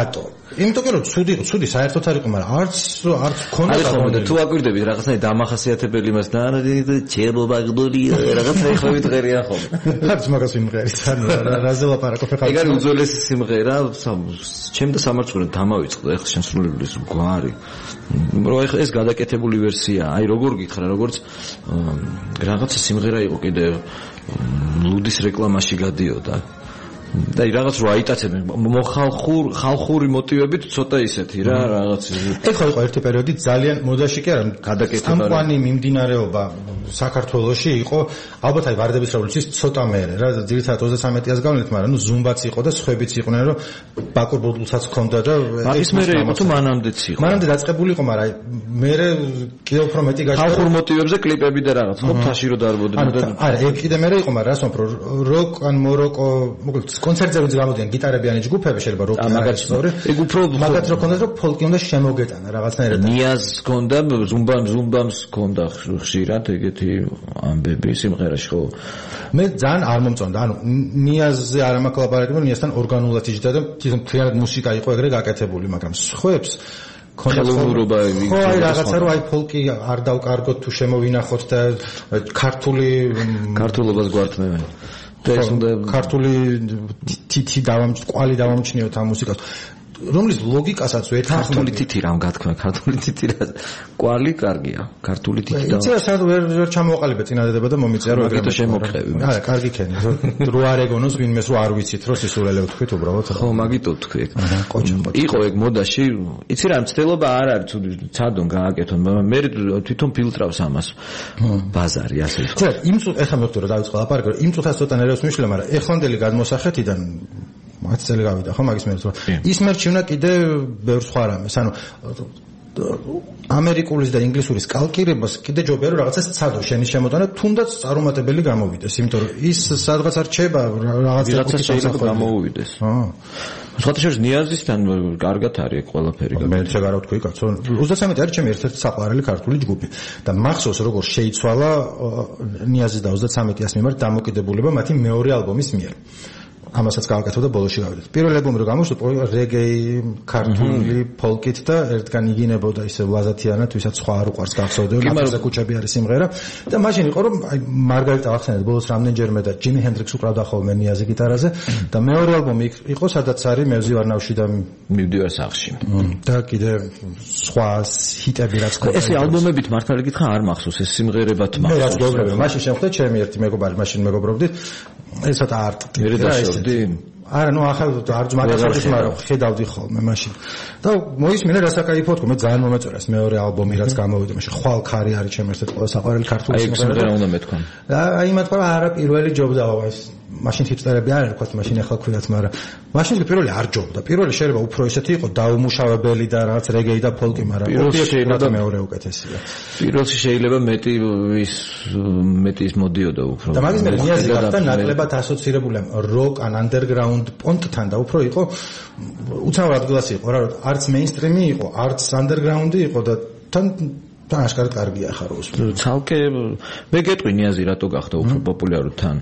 იმიტომ რომ ცუდი საერთოდ არ იყო, მაგრამ არც ქონდა და თუ აკვირდებით რაღაცნაირად დამახასიათებელი მას და ჩემო ბაგდოლია რაღაცა ეხლებით ღერია ხოლმე. არც მაგას ვიმღერით, ანუ რაზე ლაპარაკობ ხარ? ეგ არის უძველესი სიმღერა, ჩემ და სამარცხვინო დამავიწყდა ეხლა შემსრულებლის გვარი. რომ ეს გადაკეთებული ვერსია, აი როგორ გითხრა, როგორც რაღაცა სიმღერა იყო კიდე ლუდის რეკლამაში გადიოდა. და რაღაც რო აიტაცებენ ხალხური მოტივებით ცოტა ისეთი რა რაღაც ეხლა იყო ერთი პერიოდი ძალიან მოდაში კი არა გადაკეთებული სამყარო მიმდინარეობა საქართველოში იყო ალბათ აი ვარდების რევოლუციის ცოტა მერე რა ძირითადად 33-ას გავლენით მაგრამ ნუ ზუმბაც იყო და სხვებიც იყვნენ რომ ბაკურ ბოდულსაც ჰქონდა და ის მერე იყო თუ მანამდეც იყო მანამდე დაწყებული იყო მაგრამ აი მერე კიდევ უფრო მეტი გაჩნდა ხალხურ მოტივებზე კლიპები და რაღაც ხო თაში რო დარბოდნენ და არა ეგ კიდე მერე იყო მაგრამ რას ვამბობ როკ ან მოროკო მოკლედ კონცერტზე ვინც გამოდიან გიტარებიანი ჯგუფები შეიძლება როკი მაგაც ეგ უფრო მაგაც რო ქონდა რომ ფოლკი უნდა შემოგეტანა რაღაცნაირად ნიაზ ქონდა ზუმბამს ქონდა ხშირად ეგეთი ამბები სიმღერაში ხო მე ძალიან არ მომწონდა ანუ ნიაზზე არ მაქვს ლაპარაკი რომ ნიაზთან ორგანულად იჯდა და თვითონ მუსიკა იყო ეგრე გაკეთებული მაგრამ სხვებს ხელოვნურობა ხო აი რაღაცა რომ აი ფოლკი არ დავკარგოთ თუ შემოვინახოთ და ქართულობას გვართმევენ და ეს უნდა ქართული თითი კვალი დავამჩნიოთ ამ მუსიკას რომლის ლოგიკასაც ვერ ქართული თითი რამ გათქმა ქართული თითი რა კვალი კარგია ქართული თითი და იცი სადღაც ვერ ჩამოვაყალიბე წინადადება და მომიწია რომ ეგრე შემოყევი არა კარგი ქენი რო არ ეგონოს ვინმეს რო არ ვიცით რომ სისულელე ვთქვით უბრალოდ ხო მაგითო ვთქვი იყო ეგ მოდაში იცი რა მცდელობა არ არის ცადონ გააკეთონ მე თვითონ ფილტრავს ამას ბაზარი ასე ხო იმ წუთს ეხლა მე ვთქვი რომ დავიწყო ლაპარაკი იმ წუთას ცოტა ნერვს მიშლა მაგრამ ეხლანდელი გადმოსახეთიდან მაგაც წელი გავიდა ხო მაგის მერე ის მერჩივნა კიდე ბევრ სხვა რამეს ანუ ამერიკულის და ინგლისურის კალკირებას კიდე ჯობია რომ რაღაცას ცადო შენის შემოტანა თუნდაც წარუმატებელი გამოვიდეს იმიტომ რომ ის სადღაც არ რჩება რაღაცა შეიძლება გამოვიდეს სხვათა შორის ნიაზისთან კარგად არის ყველაფერი მე შეიძლება რა ვთქვი კაცო 33 არის ჩემი ერთ-ერთი საყვარელი ქართული ჯგუფი და მახსოვს როგორ შეიცვალა ნიაზის და 33-ას მიმართ დამოკიდებულება მათი მეორე ალბომის მიერ ამასაც გავაკეთებდა ბოლოში გავიდეთ. პირველ ალბომი რო გამოშვდა რეგეი, ქართული, ფოლკით და ერთგან იგინებოდა ისე ლაზათიანად, ვისაც სხვა არ უყვარს გახსოვდება, მაგაზე კუჩები არის სიმღერა და მაშინ იყო რომ აი მარგარიტა ახსენეთ ბოლოს რამდენჯერმე და ჯიმი ჰენდრიქსი უკრავდა ხოლმე ნიაზე გიტარაზე და მეორე ალბომი იყო სადაც არის მევზი ვარნავში და მივდივარ სახლში. და კიდე სხვა ჰიტები რაც ყო. ეს ალბომებით მართალი გითხრა არ მახსოვს ეს სიმღერებად მახსოვს. მე რაც გეუბნები, მაშინ შემხვდა ჩემი ერთი მეგობარი, მაშინ მეგობრობდით. ესოთა არტი არა ნუ ახლა არ მაგასაც მაგრამ ხედავდი ხოლმე მაშინ და მოისმინე რა საკაიფო თქო მე ძალიან მომეწონა ეს მეორე ალბომი რაც გამოვიდა მაშინ ხვალ ქარი არის ჩემ ერთ-ერთი ყველა საყვარელი ქართული სიმღერა უნდა მეთქვა აი მათ ყველა არა პირველი ჯობდა ეს მაშინ ჰიპსტერები არ ერქვათ მაშინ ახლა ქვიათ მაგრამ მაშინ პირველი არ ჯობდა პირველი შეიძლება უფრო ისეთი იყო დაუმუშავებელი და რაღაც რეგეი და ფოლკი მაგრამ პირველი მეორე უკეთესია პირველში შეიძლება მეტი ის მოდიოდა უფრო და მაგის მე ნიაზი გახდა ნაკლებად ასოცირებული როკ ან ანდერგრაუნდ პონტთან და უფრო იყო უცნაურ ადგილას იყო რა არც მეინსტრიმი იყო არც ანდერგრაუნდი იყო და თან აშკარად კარგია ახლა როს ცალკე მე გეტყვი ნიაზი რატო გახდა უფრო პოპულარული თან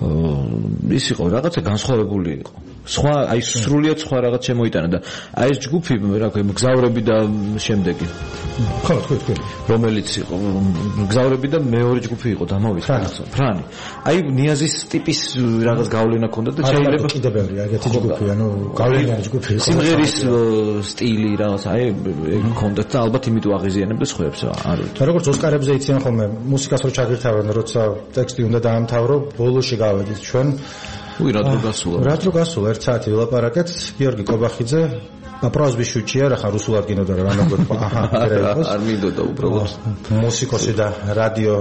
ის იყო რაღაცა განსხვავებული იყო სხვა აი სრულიად სხვა რაღაც შემოიტანა და აი ეს ჯგუფი რა ქვია მგზავრები და შემდეგი ხო თქვი რომელიც იყო მგზავრები და მეორე ჯგუფი იყო დამოვიდა ფრანი აი ნიაზის ტიპის რაღაც გავლენა ჰქონდა და შეიძლება კიდე ბევრი ეგეთი ჯგუფი ანუ გავლენიანი ჯგუფი იყო სიმღერის სტილი რაღაც აი ეგ ჰქონდა და ალბათ იმიტომ აღიზიანებდა სხვებს არ და როგორც ოსკარებზე იციან ხოლმე მუსიკას რო ჩაგირთავენ როცა ტექსტი უნდა დაამთავრო ბოლოში გავედით ჩვენ რა დრო გასულა ერთ საათი ვილაპარაკეთ გიორგი კობახიძე და პროზბი შუჩია რა ხარ რუსულად გინოდა რა რამე გქვა აჰა არ მინდოდა უბრალოდ მუსიკოსი და რადიოს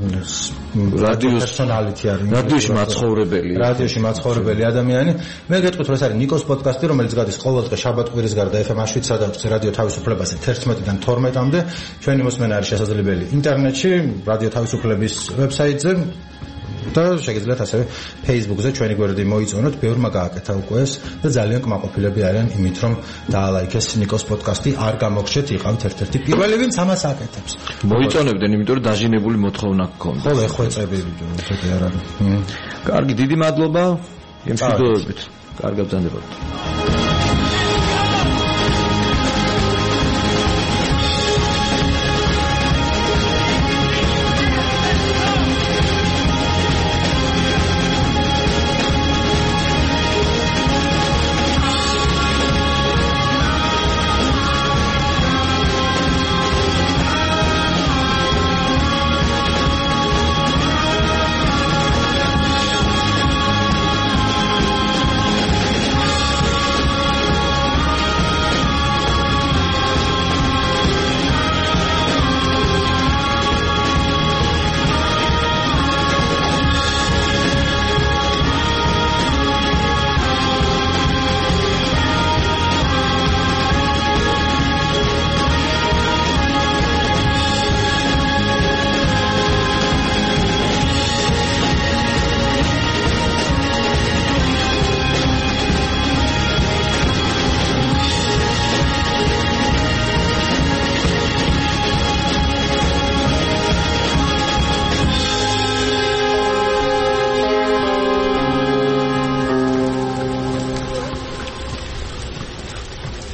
პერსონალიტი არის რადიოში მაცხოვრებელი ადამიანი მე გეტყვით რომ ეს არის ნიკოს პოდკასტი რომელიც გადის ყოველ დღე შაბათ-კვირის გარდა FM-ში სადაც რადიო თავისუფლებაზე 11-დან 12-მდე ჩვენი მოსმენა არის შესაძლებელი ინტერნეტში რადიო თავისუფლების ვებსაიტზე და შეგიძლიათ ასევე Facebook-ზე ჩვენი გვერდი მოიწონოთ, ბევრმა გააკეთა უკვე ეს და ძალიან კმაყოფილები არიან იმით, რომ დაალაიქეს ნიკოს პოდკასტი, არ გამოგჩეთ, იყავთ ერთ-ერთი პირველი, ვინც ამას აკეთებს. მოიწონებდნენ, იმიტომ რომ დაჟინებული მოთხოვნა გქონდა. ხო, ეხვეწები ვიდეო არ არის. კარგი, დიდი მადლობა. იმშვიდობებით. კარგად ბრძანდებოდეთ.